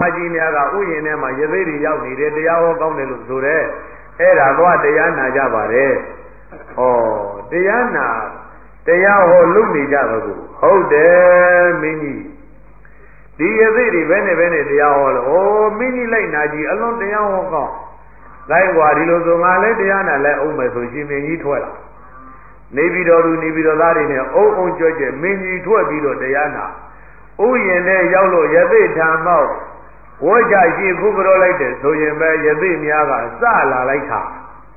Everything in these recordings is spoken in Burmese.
ကြီးများကဥယျာဉ်ထဲမှာရသေးတွေရောက်နေတယ်တရားဟောကောင်းတယ်လို့ဆိုတဲ့အဲ့ဒါတော့တရားနာကြပါတယ်။ဩတရားနာတရားဟောလုပ်နေကြပါဘူး။ဟုတ်တယ်မင်းကြီးဒီရသေးတွေဘယ်နဲ့တရားဟောလို့ဩမင်းကြီးလိုက်နာကြီးအလွန်တရားဟောကောင်းလိုက်ွာဒီလိုဆိုငါလည်းတရားနာလဲအောင်မယ်ဆိုရှင်မင်းကြီးထွက်လာနေပြီးတော့လူနေပြီးတော့သားတွေနဲ့အုံကြွကြဲမင်းကြီးထွက်ပြီးတော့တရားနာဥယျာဉ်ထဲရောက်လို့ရသေးဓမ္မောက်ဝိကြရှိခုပြောလိုက်တယ်ဆိုရင်ပဲယသိများကစလာလိုက်တာ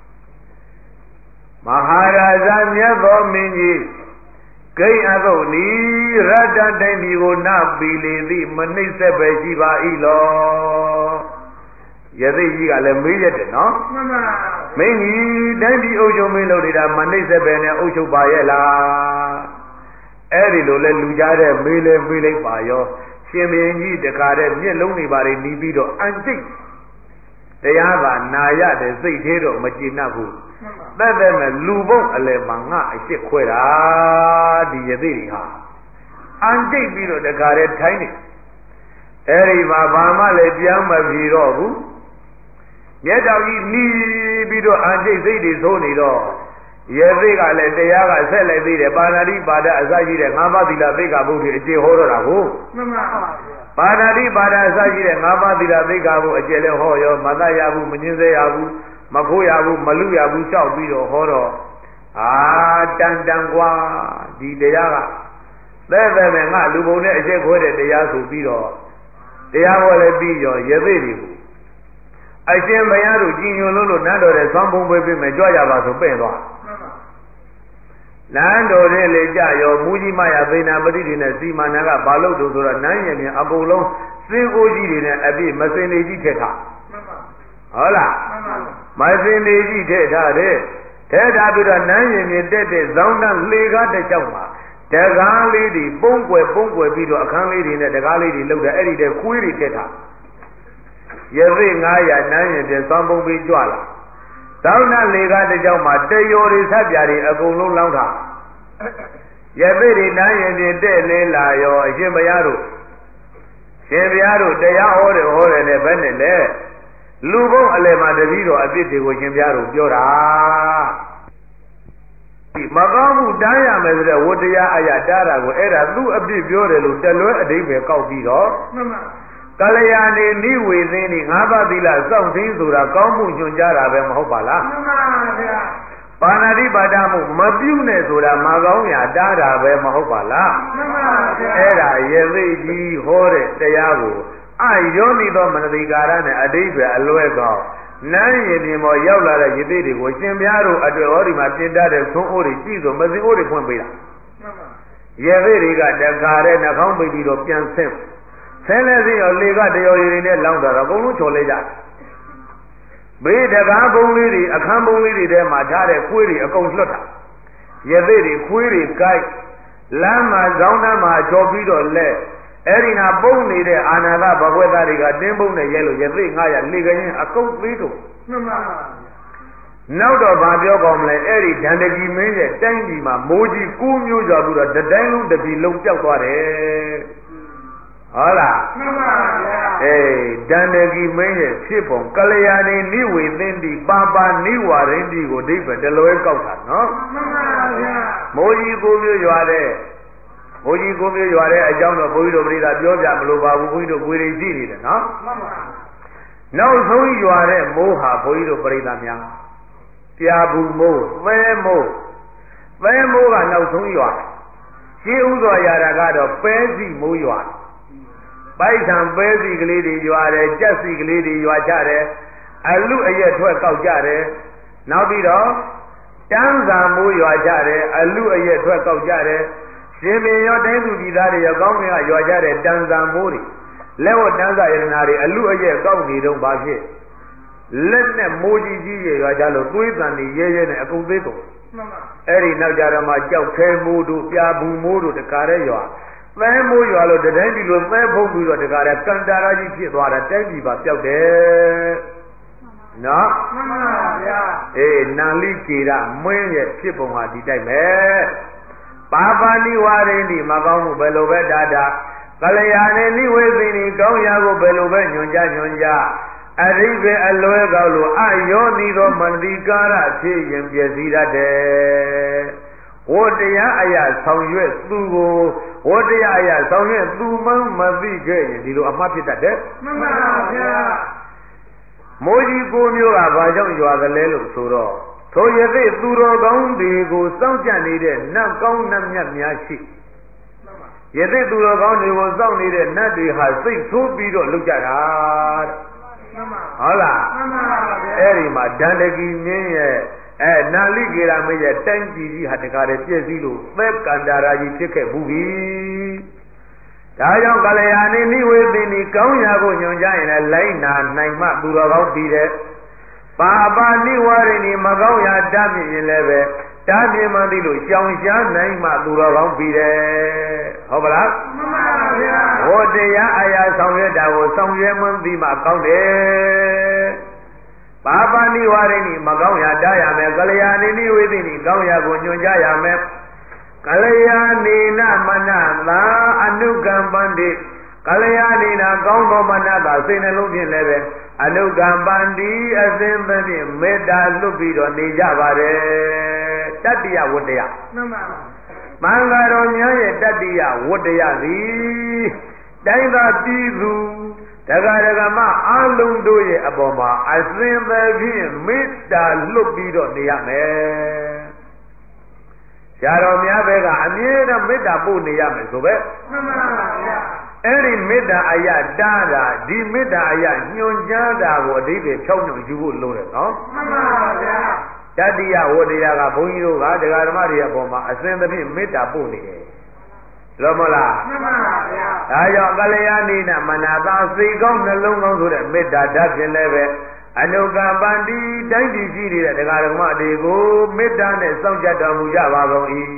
မဟာရာဇမြတ်သောမင်းကြီးဂိမ်းအကုတ်နီရတ္တတိုင်းပြည်ကိုနပီလေသည်မနှိမ့်ဆက်ပဲရှိပါ၏လောယသိကြီးကလည်းမေးရတယ်နော်မှန်ပါမင်းကြီးတိုင်းပြည်အုပ်ချုပ်မင်းလုပ်နေတာမနှိမ့်ဆက်ပဲနဲ့အုပ်ချုပ်ပါရဲ့လားအဲ့ဒီလိုလဲလူကြတဲ့မေးလဲမေးလိုက်ပါရောရှင်မင်းကြီးတခါတည်းမျက်လုံးတွေပါနေပြီးတော့အန်တိတ်တရားသာနာရတဲ့စိတ်သေးတော့မကျေနပ်ဘူးသက်မဲ့လူဘုံအလယ်မှာငါအစ်စ်ခွဲတာဒီယသိတွေဟာအန်တိတ်ပြီးတော့တခါတည်းထိုင်းနေအဲ့ဒီမှာဘာမှလည်းပြောင်းမပြေတော့ဘူးမြတ်တော်ကြီးနီးပြီးတော့အန်တိတ်စိတ်တွေသိုးနေတော့ရေသိကလည်းတရားကဆက်လိုက်သေးတယ်ပါဏာတိပါဒအစရှိတဲ့ငါးပါးသီလသိက္ခာပုဒ်တွေအကျေဟောတော့တာကိုမှန်ပါပါပါဏာတိပါဒအစရှိတဲ့ငါးပါးသီလသိက္ခာပုဒ်အကျေလည်းဟောရောမတတ်ရဘူးမငင်းစေရဘူးမခိုးရဘူးမလူရဘူးလျှောက်ပြီးတော့ဟောတော့တန်ကွာဒီတရားကသက်မဲ့ငါလူပုံနဲ့အချက်ခွဲတဲ့တရားဆိုပြီးတော့တရားဟောလည်းပြီးရောရေသိတွေကိုအရှင်ဘုရားတို့ကြည်ညိုလို့နတ်တော်တဲ့သွမ်းပုံပေးပြီးမယ်ကြွရပါဆိုပဲ့သွားလမ်းတော်ထဲလေကြရောမူကြီးမရသိနာပတိတွေနဲ့စီမန္တကဘာလို့တို့ဆိုတော့နန်းရင်အကုန်လုံးစင်းအိုးကြီးတွေနဲ့အပြည့်မစင်နေကြီးထက်ထားဟုတ်လားမစင်နေကြီးထက်ထားတဲ့ထဲထားပြီးတော့နန်းရင်တက်တဲ့ဇောင်းတန်းလေကားတစ်ချောင်းမှာတကားလေးတွေပုံကွယ်ပြီးတော့အခန်းလေးတွေနဲ့တကားလေးတွေလောက်တယ်အဲ့ဒီတဲ့ခွေးတွေထက်ထားရသိ900နန်းရင်တဲ့သွမ်းပုံပြီးကြွလာသောင်းနာလေကားတစ်ကြောင်းမှာတယောတွေဆက်ပြတွေအကုန်လုံးလောင်းထားရသိတွေနန်းရင်တဲ့လဲလာရောအရှင်ဘုရားတို့ရှင်ဘုရားတို့တရားဟောတယ်နဲ့ဘယ်နဲ့လဲလူဘုံအလယ်မှာတပည့်တော်အပြစ်တွေကိုရှင်ဘုရားတို့ပြောတာမကောင်းမှုတားရမယ်ဆိုတဲ့ဝတ္တရားအရာတားတာကိုအဲ့ဒါသူ့အပြစ်ပြောတယ်လို့တလွဲအဓိပ္ပာယ်ကောက်ပြီးတော့မှန်ပါကလျာဏီနိဝေသင်းဒီငါးပါးသီလစောင့်သိဆိုတာကောင်းမှုညွှန်ကြားတာပဲမဟုတ်ပါလားမှန်ပါဗျာပါဏာတိပါဒမှုမပြုနဲ့ဆိုတာမကောင်းရာတားတာပဲမဟုတ်ပါလားမှန်ပါဗျာအဲ့ဒါရေသိကြီးဟောတဲ့တရားကိုယောနိသောမနတိကာရနဲ့အတိပ္ပယ်အလွဲကောင်းနန်းရည်ပြင်ပေါ်ရောက်လာတဲ့ရည်သိတွေကိုရှင်ဘုရားတို့အတွက်ဟောဒီမှာပြင်တတ်တဲ့သုံးအိုးတွေကြည့်ဆိုမစီအိုးတွေဖွင့်ပေးတာမှန်ပါရည်သိတွေကတခါတဲ့နှာခေါင်းပိတ်ပြီးတော့ပြန်ဆင်းဆင်းလဲစီရောလေကတရော်ရည်တွေနဲ့လောင်းတော့အကုန်လုံးချော်လဲကြဘေးတကားဘုံလေးတွေအခန်းဘုံလေးတွေထဲမှာထားတဲ့ခွေးတွေအကုန်လွတ်တာရည်သိတွေခွေးတွေကိုက်လမ်းမှာဇောင်းတန်းမှာချော်ပြီးတော့လဲအဲ့ဒီနာပုံနေတဲ့အာနာသဘဂဝေသားတွေကတင်းပုံနဲ့ရဲလို့ရသိ900လေကရင်အကုတ်သေးတို့မှန်ပါနောက်တော့ဗာပြောကောင်းမလဲအဲ့ဒီဒန္တကီမင်းရဲ့တိုင်းပြည်မှာမိုးကြီး9မျိုးကျော်ပြီးတော့တတိုင်းလုံးတစ်ပြည်လုံးပြောက်သွားတယ်ဟုတ်လားမှန်ပါဗျာအေးဒန္တကီမင်းရဲ့ဖြစ်ပုံကလျာဏီနိဝေသင်းတိပါပါနိဝရင်းတိကိုဒိဗ္ဗတလွဲကောက်တာနော်မှန်ပါဗျာမိုးကြီး9မျိုးရွာတဲ့ဘုန်းကြီးကိုမျိုးရွာတဲ့အကြောင်းတော့ဘုန်းကြီးတို့ပြိဿပြောပြမလို့ပါဘူးဘုန်းကြီးတို့ကိုယ်ရည်ကြည့်နေတယ်နော်မှန်ပါနောက်ဆုံးရွာတဲ့မိုးဟာဘုန်းကြီးတို့ပြိဿများပြာဘူးမိုးသဲမိုးကနောက်ဆုံးရွာရှင်းဥစွာရတာကတော့ပဲစီမိုးရွာပိုက်ဆံပဲစီကလေးတွေရွာတယ်ကြက်စီကလေးတွေရွာကြတယ်အလူအရက်ထွက်ကောက်ကြတယ်နောက်ပြီးတော့တန်းစာမိုးရွာကြတယ်အလူအရက်ထွက်ကောက်ကြတယ်ရှင်ပင်ရောတိုင်းသူပြည်သားတွေရောကောင်းကင်ကရွာကြတဲ့တန်ဆာမိုးတွေလက်ဝတ်တန်းစာရတနာတွေအလူအရက်ကောက်နေတော့ဘာဖြစ်လက်နဲ့မိုးကြီးကြီးရွာကြလို့သွေးတန်တွေရဲနဲ့အကုန်သေးကုန်မှန်ပါအဲ့ဒီနောက်ကြတော့မှကြောက်ခဲမိုးတို့ပြာဘူးမိုးတို့တကားတဲ့ရွာသဲမိုးရွာလို့တတိုင်းပြည်လို့သဲဖုံးပြီးတော့တကားတဲ့ကန်တာရာကြီးဖြစ်သွားတာတိုင်းပြည်ပါပျောက်တယ်နော်မှန်ပါဗျာအေးနာလိကေရမင်းရဲ့ဖြစ်ပုံဟာဒီတိုက်ပဲပါပါဏိဝါရိဏိမကောင်းမှုဘယ်လိုပဲဒါကလျာဏနိဝေသိနိကောင်းရာကိုဘယ်လိုပဲညွန်ကြအရိဘေအလွဲကောက်လို့အယောနိသောမနတိကာရဖြစ်ရင်ပြည့်စည်တတ်တယ်ဝတ္တရားအရာဆောင်ရွက်သူကိုဝတ္တရားအရာဆောင်ရွက်သူမှမသိခဲ့ရင်ဒီလိုအမှားဖြစ်တတ်တယ်မှန်ပါဗျာမိုးကြီးကိုမျိုးကဘာကြောင့်ရွာသလဲလို့ဆိုတော့ထိုရသေးသူတော်ကောင်းတွေကိုစောင့်ကြနေတဲ့နတ်ကောင်းနတ်မြတ်များရှိရသေးသူတော်ကောင်းတွေကိုစောင့်နေတဲ့နတ်တွေဟာစိတ်ဆိုးပြီးတော့လုပ်ကြတာဟုတ်လားမှန်ပါဗျာအဲ့ဒီမှာဒန္တကီမင်းရဲ့နာလိကေရမရဲ့တိုင်းပြည်ကြီးဟာတကားတည်းပြည့်စည်လို့သက်ကန္တာရာကြီးဖြစ်ခဲ့ဘူးပြီဒါကြောင့်ကလျာဏိနိဝေသိနိကောင်းရာကိုညွှန်ကြရင်လည်းလိုက်နာနိုင်မှသူတော်ကောင်းပြီးတဲ့ပါပါနိဝရဏိမကောင်းရာတတ်မြင်ရင်လည်းပဲတတ်မြင်မှသိလို့ရှောင်ရှားနိုင်မှသူတော်ကောင်းပြီးတယ်ဟုတ်ပါလားမှန်ပါဗျာဟောတရားအရာဆောင်ရွက်တာကိုဆောင်ရွက်မှသိမှကောင်းတယ်ပါပါနိဝရဏိမကောင်းရာတားရမယ်ကလျာဏိနိဝေသိနိကောင်းရာကိုညွှန်ကြားရမယ်ကလျာဏိနမနသာအနုကမ္ပန္တိကလျာဏိနာကောင်းသောမနသာစိတ်နှလုံးဖြင့်လည်းပဲအနုကမ္ပန္တိအစဉ်သဖြင့်မေတ္တာလွတ်ပြီးတော့နေကြပါတယ်တတ္တိယဝတ္တယမှန်ပါမင်္ဂတော်များရဲ့တတ္တိယဝတ္တယသည်တိုင်းသာပြည်သူတရားဓမ္မအလုံးတို့ရဲ့အပေါ်မှာအစဉ်သဖြင့်မေတ္တာလွတ်ပြီးတော့နေရမယ်ဆရာတော်များဘက်ကအမြဲတမ်းမေတ္တာပို့နေရမယ်ဆိုပဲမှန်ပါဗျာအဲ့ဒီမေတ္တာအရာတားတာဒီမေတ္တာအရာညွှန်ကြားတာကိုအဓိပ္ပာယ်ဖြောင်းညွှန်ယူဖို့လိုတယ်နော်မှန်ပါဗျာတတ္တိယဝတ္တရာကဘုန်းကြီးတို့ကတရားဓမ္မတွေအပေါ်မှာအစဉ်သဖြင့်မေတ္တာပို့နေတယ်လို့မလားမှန်ပါဗျာဒါကြောင့်ကလျာဏိနမနာသာစိတ်ကောင်းနှလုံးကောင်းဆိုတဲ့မေတ္တာဓာတ်ဖြင့်လည်းပဲအနုကမ္ပန္တိတိုင်းပြည်ရှိနေတဲ့တရားဓမ္မတွေကိုမေတ္တာနဲ့စောင့်ကြတော်မူကြပါကုန်၏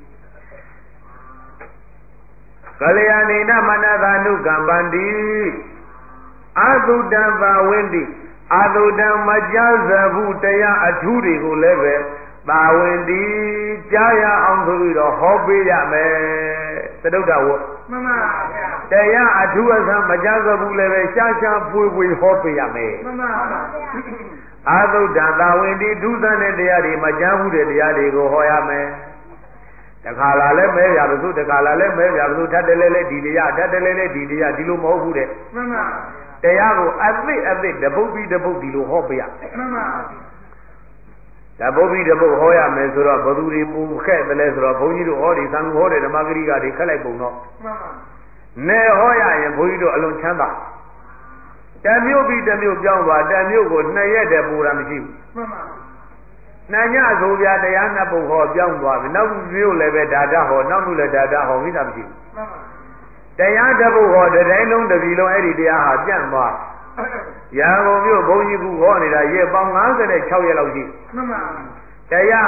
ကလျာဏိနမနသာနုကမ္ပန္တိအာသုတံသာဝိန္တိအာသုတံမကြားစဘူးတရားအထူးတွေကိုလည်းပဲသာဝိန္တိကြားရအောင်ဆိုပြီးတော့ဟောပေးရမယ်သတုတ္တဝတ်မှန်ပါဗျာတရားအထူးအဆန်းမကြားစဘူးလည်းပဲရှားရှားပွေပွေဟောပေးရမယ်မှန်ပါဗျာအာသုတ္တံသာဝိန္တိဒုသတဲ့တရားတွေမကြားဘူးတဲ့တရားတွေကိုဟောရမယ်တခါလာလဲမဲရပါစို့တခါလာလဲမဲရပါစို့ထပ်တယ်လဲဒီတရားထပ်တယ်လဲဒီတရားဒီလိုမဟုတ်ဘူးတဲ့မှန်ပါတရားကိုအသိတပုတ်ပြီးတပုတ်ဒီလိုဟောပြရမှန်ပါတပုတ်ပြီးတပုတ်ဟောရမယ်ဆိုတော့ဘသူတွေပူခက်တယ်လဲဆိုတော့ဘုန်းကြီးတို့ဟောဒီသံဃာဟောတဲ့ဓမ္မဂရိကတွေခက်လိုက်ပုံတော့မှန်ပါနဲဟောရရင်ဘုန်းကြီးတို့အလုံးချမ်းသာတမျိုးပြီးတမျိုးပြောင်းသွားတမျိုးကို2ရက်တည်းပူတာမရှိဘူးမှန်ပါနာညဆိုပြတရားနှစ်ပုတ်ဟောပြောင်းသွားပြီနောက်မျိုးလည်းပဲဒါတဟောနောက်မျိုးလည်းဒါတဟောမိတာမရှိဘူးမှန်ပါတရားတစ်ပုတ်ဟောတစ်တိုင်းလုံးတစ်ပြည်လုံးအဲ့ဒီတရားဟာပြန့်သွားရန်ကုန်မြို့ဘုန်းကြီးကဟောနေတာရက်ပေါင်း56ရက်လောက်ရှိမှန်ပါတရား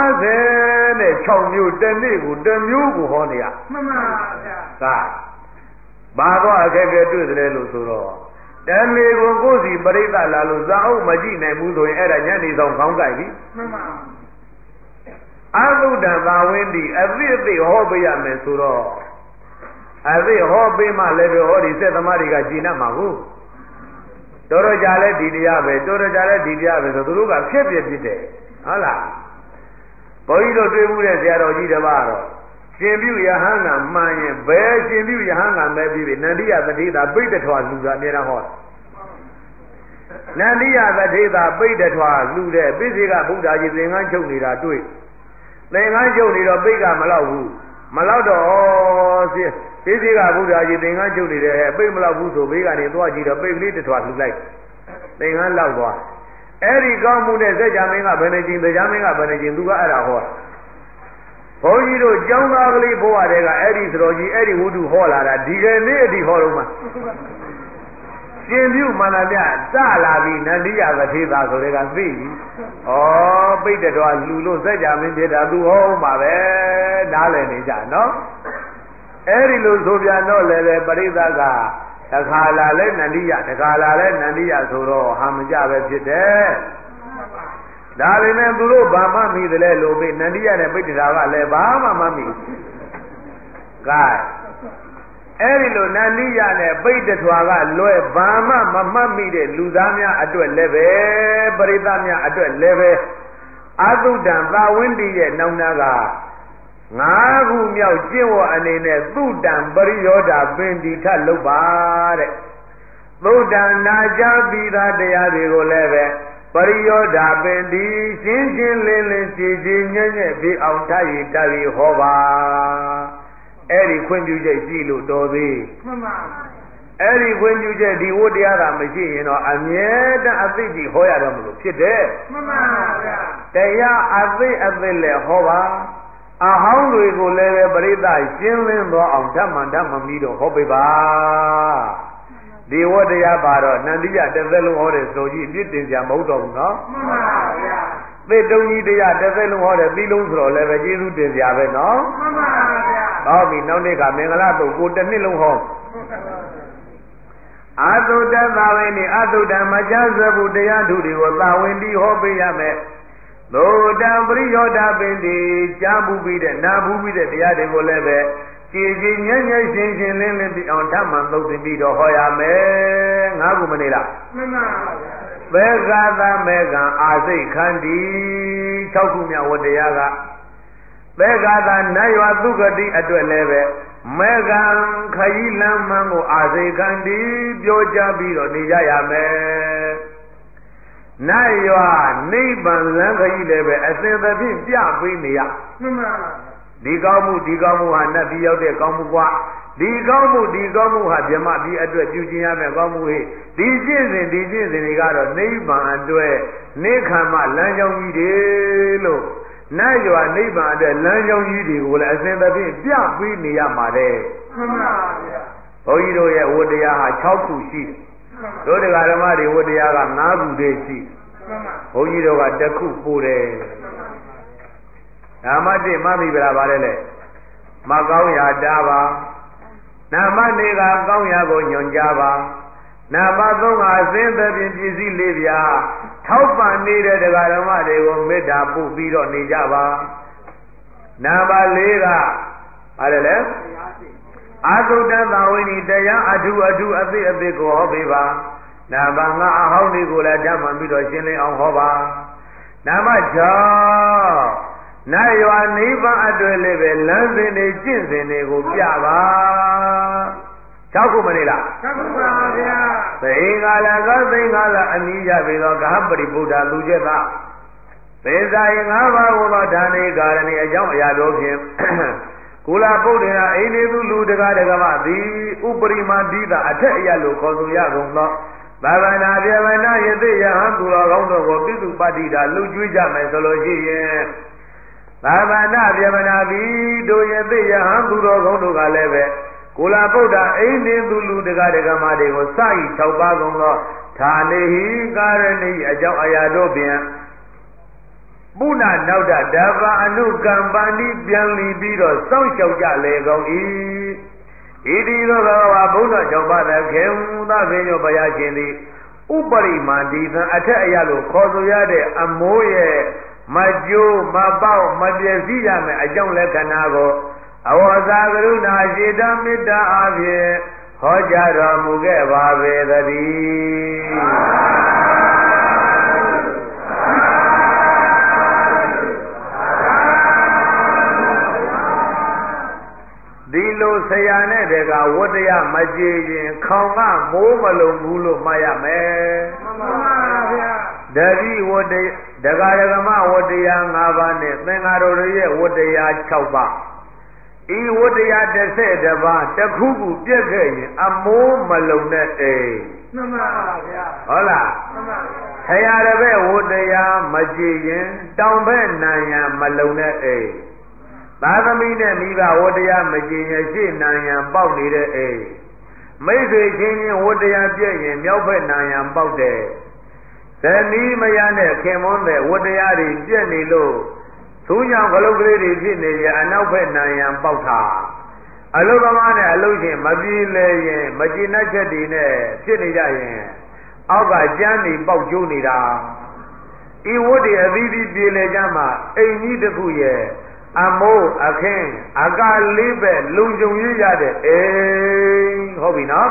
56မျိုးတစ်နေ့ကိုတစ်မျိုးကိုဟောနေရမှန်ပါဗျာသာဘာတော့အခက်အခဲတွေ့တယ်လို့ဆိုတော့တမေကိုကိုယ်စီပရိသတ်လာလို့ဇာအုပ်မကြည့်နိုင်ဘူးဆိုရင်အဲ့ဒါညနေဆောင်ခေါင်းကြိုက်ပြီမှန်ပါအာသုဒ္ဓသာဝင်းဒီအသိဟောပေးရမယ်ဆိုတော့အသိဟောပေးမှလည်းပဲဟောဒီစက်သမားတွေကကြည်နပ်မှာကိုတော်တော်ကြလဲဒီတရားပဲတော်တော်ကြလဲဒီတရားပဲဆိုသူတို့ကဖြစ်တယ်ဟုတ်လားဘုန်းကြီးတို့တွေ့မှုတဲ့ဆရာတော်ကြီးတစ်ပါးတော့ရှင်ပြုယဟန်ကမှန်ရင်ဘယ်ရှင်ပြုယဟန်ကမဲ့ပြီးပြီနန္ဒီယသတိသာပိဋကထွာလူတာအများအားဟောနန္ဒီယသတိသာပိဋကထွာလူတဲ့ပိစိကဗုဒ္ဓကြီးသင်္ကန်းချုပ်နေတာတွေ့သင်္ကန်းချုပ်နေတော့ပိဋကမလောက်ဘူးမလောက်တော့ပိစိကဗုဒ္ဓကြီးသင်္ကန်းချုပ်နေတယ်ပိဋမလောက်ဘူးဆိုဘေးကနေသွားကြည့်တော့ပိဋကလေးတစ်ထွာလူလိုက်သင်္ကန်းလောက်သွားအဲ့ဒီကောင်းမှုနဲ့စัจ जा မင်းကဘယ်နဲ့ချင်းတရားမင်းကဘယ်နဲ့ချင်းသူကအဲ့ဒါဟောဘုန်းကြီးတို့ကျောင်းသားကလေးဘဝတည်းကအဲ့ဒီသတော်ကြီးအဲ့ဒီဝုဒ္ဓဟောလာတာဒီကနေ့အထိဟောတော့မှရှင်ပြုမန္တမြစလာပြီနန္ဒီယသထေသာဆိုတဲ့ကသိပြီဩပိဋကတော်လူလို့စัจ जा မင်းဖြစ်တာသူဟောမှာပဲနားလည်နေကြနော်အဲ့ဒီလိုဆိုပြန်တော့လည်းပဲပရိသတ်ကတခါလာလဲနန္ဒီယတခါလာလဲနန္ဒီယဆိုတော့ဟာမကြပဲဖြစ်တယ်ဒါလည်းနဲ့သူတို့ဘာမှမိတယ်လဲလို့မေးနန္ဒီယနဲ့ပိဋကတာကလည်းဘာမှမမိကဲအဲ့ဒီလိုနန္ဒီရနဲ့ပိဋ္ဌထွာကလွဲဘာမှမမှတ်မိတဲ့လူသားများအတွက်လည်းပဲပရိသတ်များအတွက်လည်းပဲအတုဒ္ဒံသာဝင်းတီရဲ့နောက်နာက5ခုမြောက်ကျင့်ဝတ်အနေနဲ့သုတံပရိယောဓပင်တိထလုပ်ပါတဲ့သုတံနာကြပြီးသားတရားတွေကိုလည်းပဲပရိယောဓပင်တိရှင်းရှင်းလင်းလင်းကြည်ကြည်ညံ့ညံ့ပြီးအောင်ထားရတည်းဟောပါအဲ့ဒီခွင့်ပြုချက်ရှိလို့တော်သေးမှန်ပါအဲ့ဒီခွင့်ပြုချက်ဒီဝတ္တရားသာမရှိရင်တော့အမြဲတမ်းအသိကြီးဟောရတော့မလို့ဖြစ်တယ်မှန်ပါဗျာတရားအသိလည်းဟောပါအဟောင်းတွေကိုလည်းပဲပရိသတ်ရှင်းလင်းသောအောင်ဓမ္မပြီးတော့ဟောပေးပါဒီဝတ္တရားပါတော့နန္တိယတစ်သက်လုံးဟောတဲ့ဆိုကြီးအပြစ်တင်ကြမဟုတ်တော့ဘူးနော်မှန်ပါဗျာသေတုံကြီးတရားတစ်သက်လုံးဟောတဲ့ပြီးလုံးဆိုတော့လည်းပဲကျေးဇူးတင်ကြပဲနော်မှန်ပါဗျာဟောပြီနောက်နေ့ကမင်္ဂလာတုတ်ကိုတစ်နှစ်လုံးဟောအတုတ္တသာဝိနိအတုတ္တမချစဘူးတရားထုတွေကိုသာဝင်တိဟောပေးရမယ်သုတံပရိယောဓပင်တိကြားဘူးပြီးတဲ့နာဘူးပြီးတဲ့တရားတွေကိုလည်းပဲကြည်ကြည်ညံ့ညံ့ရှင်းရှင်းလင်းလင်းပြီးအောင်ဓမ္မသုတ်သင်ပြီးတော့ဟောရမယ်ငါးခုမနေလားမှန်ပါဗျာဘေဂသမေကံအာစိတ်ခန္တီ6ခုမြောက်ဝတ္တရားကဘေဂသနတ်ရွာသုဂတိအတွက်လည်းပဲမေကံခရီးလမ်းမှန်ကိုအာစိတ်ခန္တီပြောကြပြီးတော့နေကြရမယ်နတ်ရွာနိဗ္ဗာန်လမ်းခရီးလည်းပဲအစဉ်သဖြင့်ပြပေးနေရမှန်ပါဒီကောင်းမှုဟာနတ်ပြည်ရောက်တဲ့ကောင်းမှုကွာဒီကောင်းမှုဟာဗြဟ္မပြည်အတွက်ပြုကျင်ရမယ်ကောင်းမှုဟိဒီကျင့်စဉ်တွေကတော့နိဗ္ဗာန်အတွက်နိခမ္မလမ်းကြောင်းကြီးတွေလို့နတ်ရွာနိဗ္ဗာန်အတွက်လမ်းကြောင်းကြီးတွေကိုလည်းအစဉ်သဖြင့်ပြပေးနေရမှာတဲ့မှန်ပါဗျာဘုန်းကြီးတို့ရဲ့ဝတ္တရားဟာ6ခုရှိတယ်တို့တရားဓမ္မတွေဝတ္တရားက5ခုတည်းရှိမှန်ပါဘုန်းကြီးတို့က1ခုပို့တယ်နာမတိမမိဗလာပါတယ်လေမကောင်းရာတားပါနာမနေကကောင်းရာကိုညွန်ကြပါနာမ3ကအစင်းသဖြင့်ပစ္စည်း၄ပြားထောက်ပံ့နေတဲ့တရားဓမ္မတွေကိုမေတ္တာပို့ပြီးတော့နေကြပါနာမ4ကပါတယ်လေအာသုတ္တသဝိနိတရားအထုအသိကိုဟောပေးပါနာမ5အဟောင်းတွေကိုလည်းဓမ္မပြီးတော့ရှင်းလင်းအောင်ဟောပါနာမ6နတ်ရွာနိဗ္ဗာန်အတွက်လည်းပဲလမ်းစဉ်တွေကျင့်စဉ်တွေကိုပြပါ6ခုမနေလား6ခုပါဗျာသိင်္ဂလာကသိင်္ဂလာအနိယပေသောဂဟပရိဗုဒ္ဓလူကျက်သာသေဇာယ5ပါးကိုသောဌာနေကာရဏီအကြောင်းအရာတို့ဖြင့်ကုလပုဒ္ဒေနာအိန္ဒိသူလူတကားတကမသည်ဥပရိမာတိတာအထက်အရလို့ခေါ်ဆိုရကုန်သောဘာဝနာပြေဝနာယသိယဟံသူတော်ကောင်းတို့ကိုပိစုပတ္တိတာလှုပ်ကြွေးကြမယ်ဆိုလို့ရှိရင်ဘာဝနာပြေဝနာပြီးတို့ယသိယဟံသူတော်ကောင်းတို့ကလည်းပဲကုလပုဒ္ဒအိန္ဒိသူလူတကားတကမတွေကိုစ၏6ပါးကုန်သောဌာနေဟိကာရဏိအကြောင်းအရာတို့ဖြင့်ပုဏ္ဏနောက်တဓဗ္ဗအနုကမ္ပန္တိပြန်လီပြီးတော့စောင့်ရှောက်ကြလေကုန်၏ဣတိသောဘဂဝါဘုဒ္ဓ6ပါးသခင်သဗေညောဘုရားရှင်သည်ဥပရိမာတိသံအထက်အရလို့ခေါ်ဆိုရတဲ့အမိုးရဲ့မကျိုးမပေါက်မပြည့်စည်ရမယ်အကြောင်းလက္ခဏာကိုအဝဇ္ဇကရုဏာရှိတမေတ္တာအပြင်ဟောကြားတော်မူခဲ့ပါပေသတည်းဒီလိုဆရာနဲ့တကဝတ္တရားမကြည်ရင်ခေါင်ကမိုးမလုံးဘူးလို့မှတ်ရမယ်မှန်ပါဗျာတတိဝတ္တဒဂရကမဝတ္တရား5ပါးနဲ့သင်္ဃာတော်ရဲ့ဝတ္တရား6ပါးဤဝတ္တရား12ပါးတစ်ခုခုပြည့်ခဲ့ရင်အမိုးမလုံးတဲ့အိမ်မှန်ပါဗျာဟုတ်လားမှန်ပါဆရာတပည့်ဝတ္တရားမကြည်ရင်တောင်ဘက်နံရံမလုံးတဲ့အိမ်သာသမီနဲ့မိဘဝတ္တရားမကြည်ရင်ရှေ့နံရံပေါက်နေတဲ့အိမ်မိတ်ဆွေချင်းချင်းဝတ္တရားပြည့်ရင်မြောက်ဘက်နံရံပေါက်တယ်သမီးမယားနဲ့ခင်မွန်းတဲ့ဝတ္တရားတွေပြည့်နေလို့သူ့ကြောင့်ခလုတ်ကလေးတွေဖြစ်နေရင်အနောက်ဘက်နံရံပေါက်တာအလုသမားနဲ့အလုရှင်မပြေလဲရင်မကျေနပ်ချက်တွေနဲ့ဖြစ်နေကြရင်အောက်ကကျမ်းနေပေါက်ကျိုးနေတာဤဝတ္တအသီးသီးပြေလဲကြမှာအိမ်ကြီးတစ်ခုရဲ့ Amo akin aga libe lungjung yi yade hobi no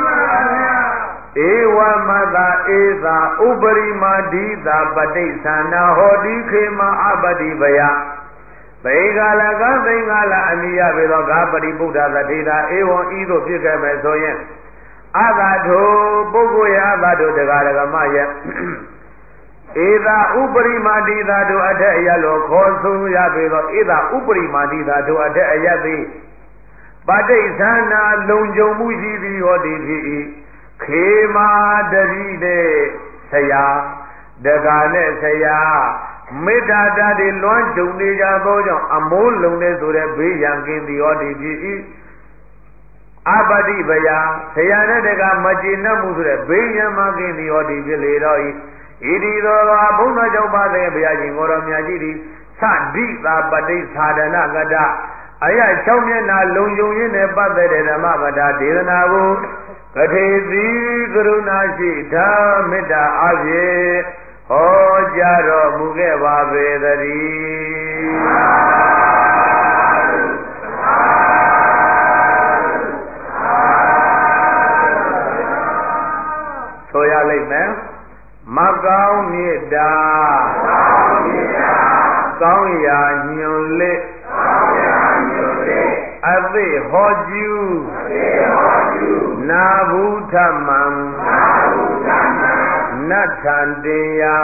ewa mada eza ubari madida padisana hodi khema abadi baya Begala ga bengala aniya bedo ga pari buddha thadeda ewon ido phit ke me so yin Adado pugo ya adado daga ma ye Eda upari madida do ade ayalo khosu ya bedo eda upari madida do ade ayabi Padisana lungjung mu shi bi hodi phi Khema dari de saya daga ne saya Meda dadi luan jung ni ja bo jaw amo long ne so de be yan kin di hodi phi Abadi baya saya ne daga ma jin na mu so de be yan ma kin di hodi phi le do Idi do bhunna jaw ba de baya jin ko ro mya ji di sa di ta pati sadana gada aya 6 မျက်နှာလုံယုံရင်းနဲ့ပတ်သက်တဲ့ဓမ္မပဒဒေသနာကိုကထေတိကရုဏာရှိဓမ္မေတ္တာအဖြစ်ဟောကြားတော်မူခဲ့ပါပေသတည်းဆိုရလိမ့်မယ်မကောင်းမေတ္တာကောင်းရာညွန်လက်အသိဟောကျူနာဘူးဓမ္မံနတ္ထံတင်ယာ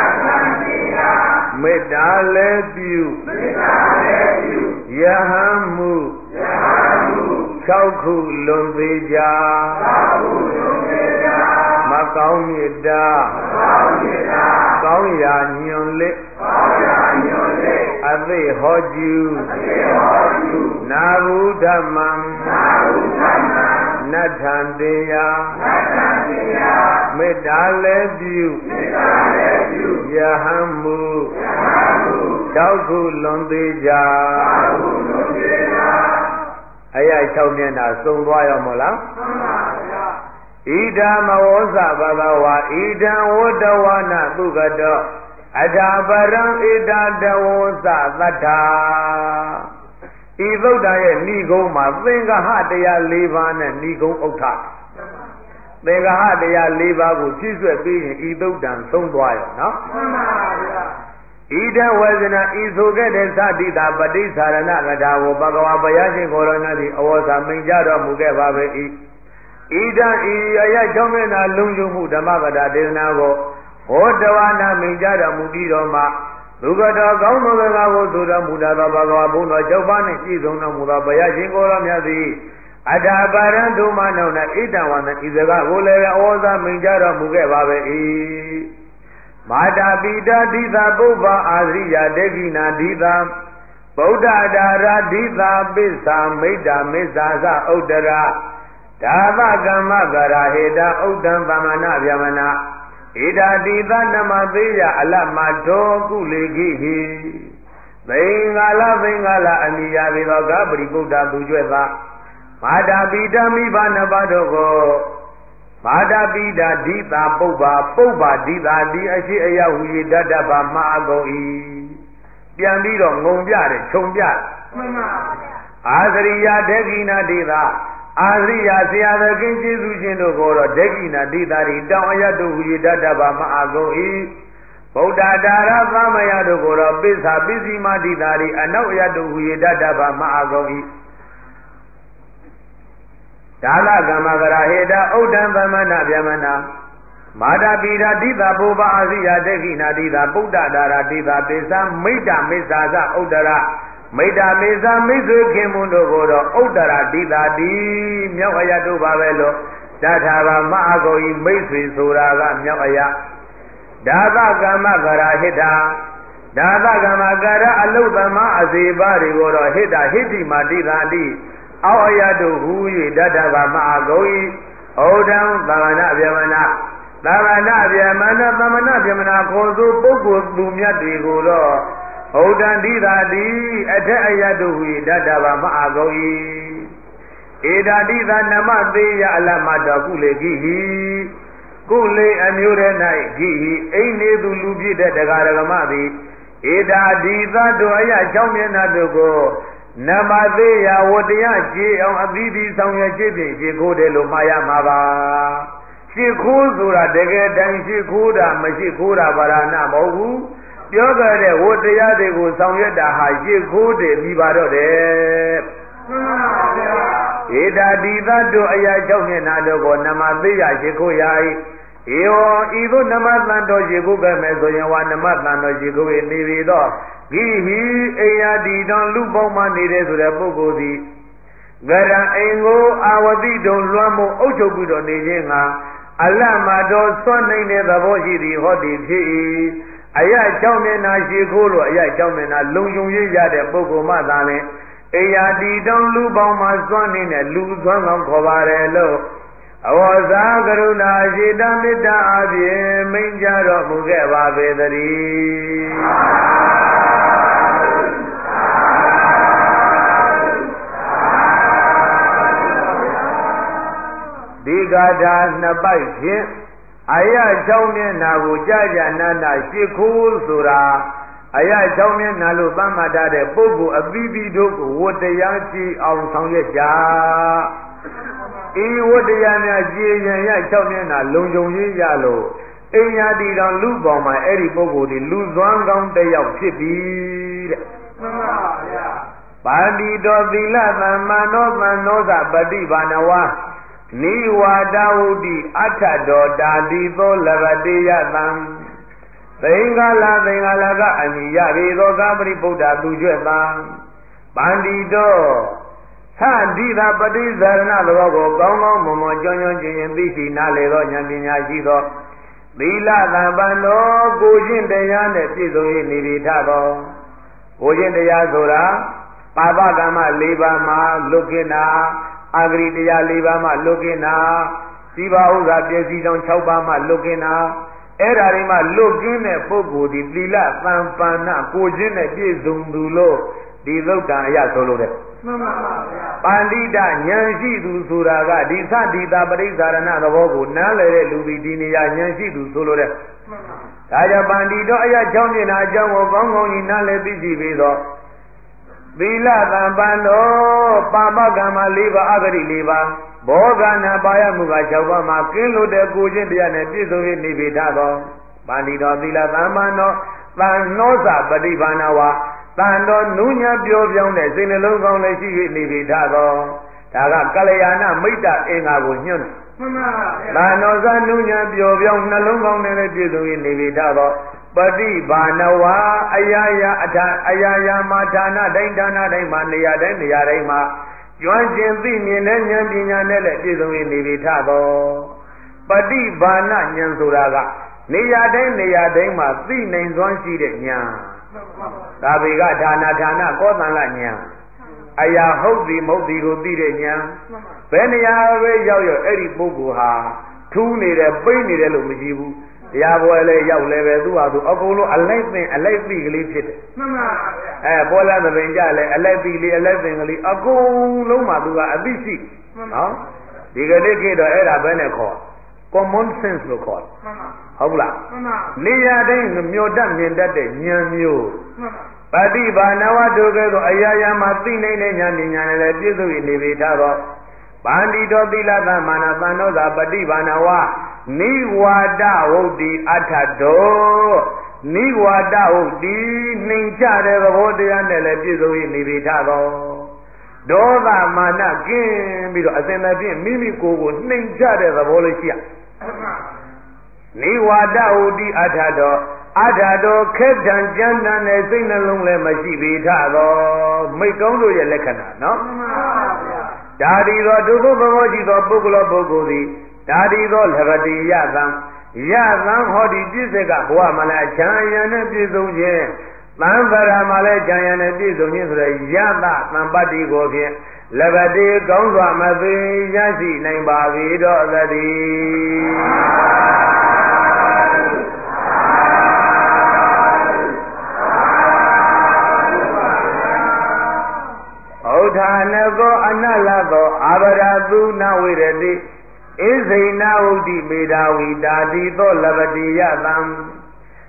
မေတ္တာလည်းပြုယဟန်မှု6 ခုလွန်သေးကြမကောင်းမေတ္တာကောင်းရာညွန်လက်အသိဟောကျူနာဘူးဓမ္မံနတ္ထံတင်ယာမေတ္တာလည်းပြုယဟန်မှု6 ခုလွန်သေးကြအရာ6 မျက်နှာစုံသွားရောမလားဣဒံမဝောဇဘဂဝါဣဒံဝတ္တဝနာသုကတောအထာပရံဣဒတဝောဇသတ္ထာဤသုတ်တံရဲ့ဏိဂုံးမှာသင်္ဃဟတရား၄ပါးနဲ့ဏိဂုံးဥဋ္ဌသင်္ဃဟတရား၄ပါးကိုဖြည့်ဆွက်ပြီးရင်ဤသုတ်တံသုံးသွားရောနော်မှန်ပါဗျာဣဒံဝေဇနာဤဆိုခဲ့တဲ့သတိတာပဋိသရဏကထာကိုဘဂဝါဘုရားရှင်ကိုရောနာသည်အဝေါ်စာမိန်ကြတော်မူခဲ့ပါပဲဤဣဒံဤအယ6 မျက်နှာလုံခြုံမှုဓမ္မကထာဒေသနာကိုဟောတဝနာမိန်ကြတော်မူပြီးတော့မှသူကတော်ကောင်းသောစကားကိုဆိုတော်မူတတ်သောဘဂဝါဘုန်းတော်6 ပါးနှင့်ပြည့်စုံတော်မူသောဘုရားရှင်ကိုရောမြတ်သည်အထာပါရံဒုမနော၌ဣတံဝန္တဤစကားကိုလည်းဩဇာမိန်ကြတော်မူခဲ့ပါပဲ၏မာတာပိတာဒိသာပုဗ္ဗအာရိယဒေဂိနာဒိသာဗုဒ္ဓဒါရာဒိသာပိစ္ဆာမိတ္တာမေဇာသဥဒ္ဒရာဒါသကမ္မကရာဟေတာဥဒ္ဒံသမဏဗျမနာဣဒာတိသနမသေးယအလမတောကုလေခိဟိသင်္ဃာလအနိယာပေသောကပရိပုဒ္ဓသူကျွဲ့သာမာတာပိတမိဘနှစ်ပါးတို့ကိုမာတာပိတာဒိသာပုဗ္ဗဒိသာဒီအရှိအယဟူ၍တတ္တဗမအကုန်၏ပြန်ပြီးတော့ငုံပြတယ်ခြုံပြတယ်မှန်ပါဗျာအာသရိယဒေဂိနာဒိသာအာရိယဆရာသခင်ကျေးဇူးရှင်တို့ကိုတော့ဒေဂိနာဒိသာရီတောင်အယတ်တို့ဟူ၍တတ္တဗမအကုန်၏ဗုဒ္ဓဒါရသမယတို့ကိုတော့ပိစ္ဆာပစ္စည်းမဒိသာရီအနောက်အယတ်တို့ဟူ၍တတ္တဗမအကုန်၏ဒါလကမ္မကရာဟေတာဥဒ္ဒံသမဏဗျမနာမာတာပိတာဒိသာဘောဘအာရိယဒေဂိနာဒိသာပုဒ္ဓဒါရဒိသာပိစ္ဆာမိတ္တမေဇာသဥဒ္ဒရာမိတ္တမေဇာမိတ်ဆွေခင်မွန်းတို့ကိုတော့ဥဒ္ဒရာဒိသာတိမြောက်အယတို့ပါပဲလို့တထာဘာမအကုန်ဤမိတ်ဆွေဆိုတာကမြောက်အယဒါသကမ္မကရာဟိတာဒါသကမ္မကရာအလုသမအစေပါတွေကိုတော့ဟိတဟိတိမာဒိသာတိအောက်အယတို့ဟူ၍တတ္တဗမအကုန်ဤဩဒံသမဏဗျမနာသမဏဗျမနာခေါ်သောပုဂ္ဂိုလ်သူမြတ်တွေကိုတော့ဩဒံဒိသာတိအထက်အယတို့ဟူ၍တတ္တဗမအကုန်ဤဧဒာတိသာနမသေးယအလမတောကုလေကိဟိကုလေအမျိုးရဲ၌ကိဟိအိနေသူလူပြည့်တဲ့တရားဓမ္မသည် Ida Dita Doya Chomyanatuko Namadeya Wadiya Ji on Abidi Sangya Jibi Jikude Lumaya Mava Shikuzura Dege Dan Shikuda Mashikura Varana Mogu Yoga de Wadiya de Sangya Daha Jikude Mibaro de Ida Dita Doya Chomyanatuko Namadeya Shikuyai Ido Namatando Jikuga Mesoyawa Namatando Jikuwe Nivido Gihi Eyadi Don Luboma Nide to the Bogodi Gara Engo Awadi Don Luamo Ochobudo Nijinga Alama Do Sonne the Boshi the Hoti Aya Chaumena Shikulu Aya Chaumena Lungyung Yade Bogo Madane Eyadi Don Luboma Sonne Luzon Kovarelo Awaza Garuna Jida Mita Abye Minjaro Mugeva Vedari Digada Nabai Aya Jaume Nabu Jaja Nana Shikul Sura Aya Jaume Nalu Bamada de Bogu Abibi Doku Wotayanti Aung Sangyeja Iwodayana Jaya Chomena Lungyong Yalo Eyadi Don Luboma Eri Bogo de Luzwangam de Yachibi Badi do Vila Manoza Badi Banawa Niwa Daudi Atado Dadi Bo Lavadia Nam Bengalaga Amiya Vido Gabri Buddha Dujetan Bandido Dida Padi Zarna Logo, Gongo, Momo, John, Bishi, Naledo, Yamiyajido, Vila Dabano, Gujin de Yane, Pizo, Nivitado, Gujin de Yazura, Papa Gama, Libama, Lukina, Agridia Libama, Lukina, Siva Uza, Piezon, Chaubama, Lukina, Erarima, Lukine, Pogo, di Vila, Sampana, Gujin, Piezundulo, di Luka, Yasolo. Pandita Nyanshi du Suraga, Disa Dita Parisarana, the Vogu, Nale, Lubidinia, Nyanshi du Solore. Taja Pandito, Aya Chomina, Jango, Gongo, Nale, Bisi Vido. Vila Tambano, Papa Gama, Liva, Agri Liva, Bogana, Baya Muga, Chavama, Kilo de Gujindian, and Piso in Nivitado. Pandito, Vila Tambano, Vanosa, Padivanawa. Tando Nunya Biobione, Zinelong, Nivitado, Taga Kalayana, Mita, Engagunyun. Lanoza Nunya Biobion, Nalong, and Piso in Nivitado, Padi Banawa, Ayaya Matana, Dana, Mania, Deniarema, Juan Jin, Nyanele, Piso in Nivitado, Padi Bana, Nyansuraga, Nia Dema, 3 names 1 sheet Nya. Dabiga Dana, Kotalanya. Aya Hobi Modi Rodidenya. Benia Yayo Eri Boguha. 2 need a brainy Lumijibu. Yawale Yawle, Duadu, Apollo, a light legally. Bola the Benjale, a livingly, a go Loma Dua, a bici. Digadeke era Beneco. Common sense local. Howla. Nia Dane, Myodan, Nyan Padi Banawa Dogo, Ayaya Martine, Yan, Piso in Nivitado. Bandito Dilata Manapanoza, Padi Banawa, Niwada Odi Atado, Niwada Odi, Ninja, the Vodian, Piso in Nivitado. Doga Mana Kim, Asena, Mimico, Ninja, the Volicia. Niwada Odi Atado, Captain Jana, and Sinalung Mashivitado, Makondo Yelekana, no? Daddy Rodo Boji, the Bugula Bogodi, Daddy Rol Havati Yazam, Hodi Jizega, Wamala, Chayan, and Bizuye, Mambara Male, Chayan, and Bizuye, Yada, Nambadi Gogi, Levadi, Gonza, Mavi, Yazi, Nambavi, Dodadi. Odhanago Analago Abaradu Nawiradi Izina Udi Medawi Dadi Do Lavadi Yadam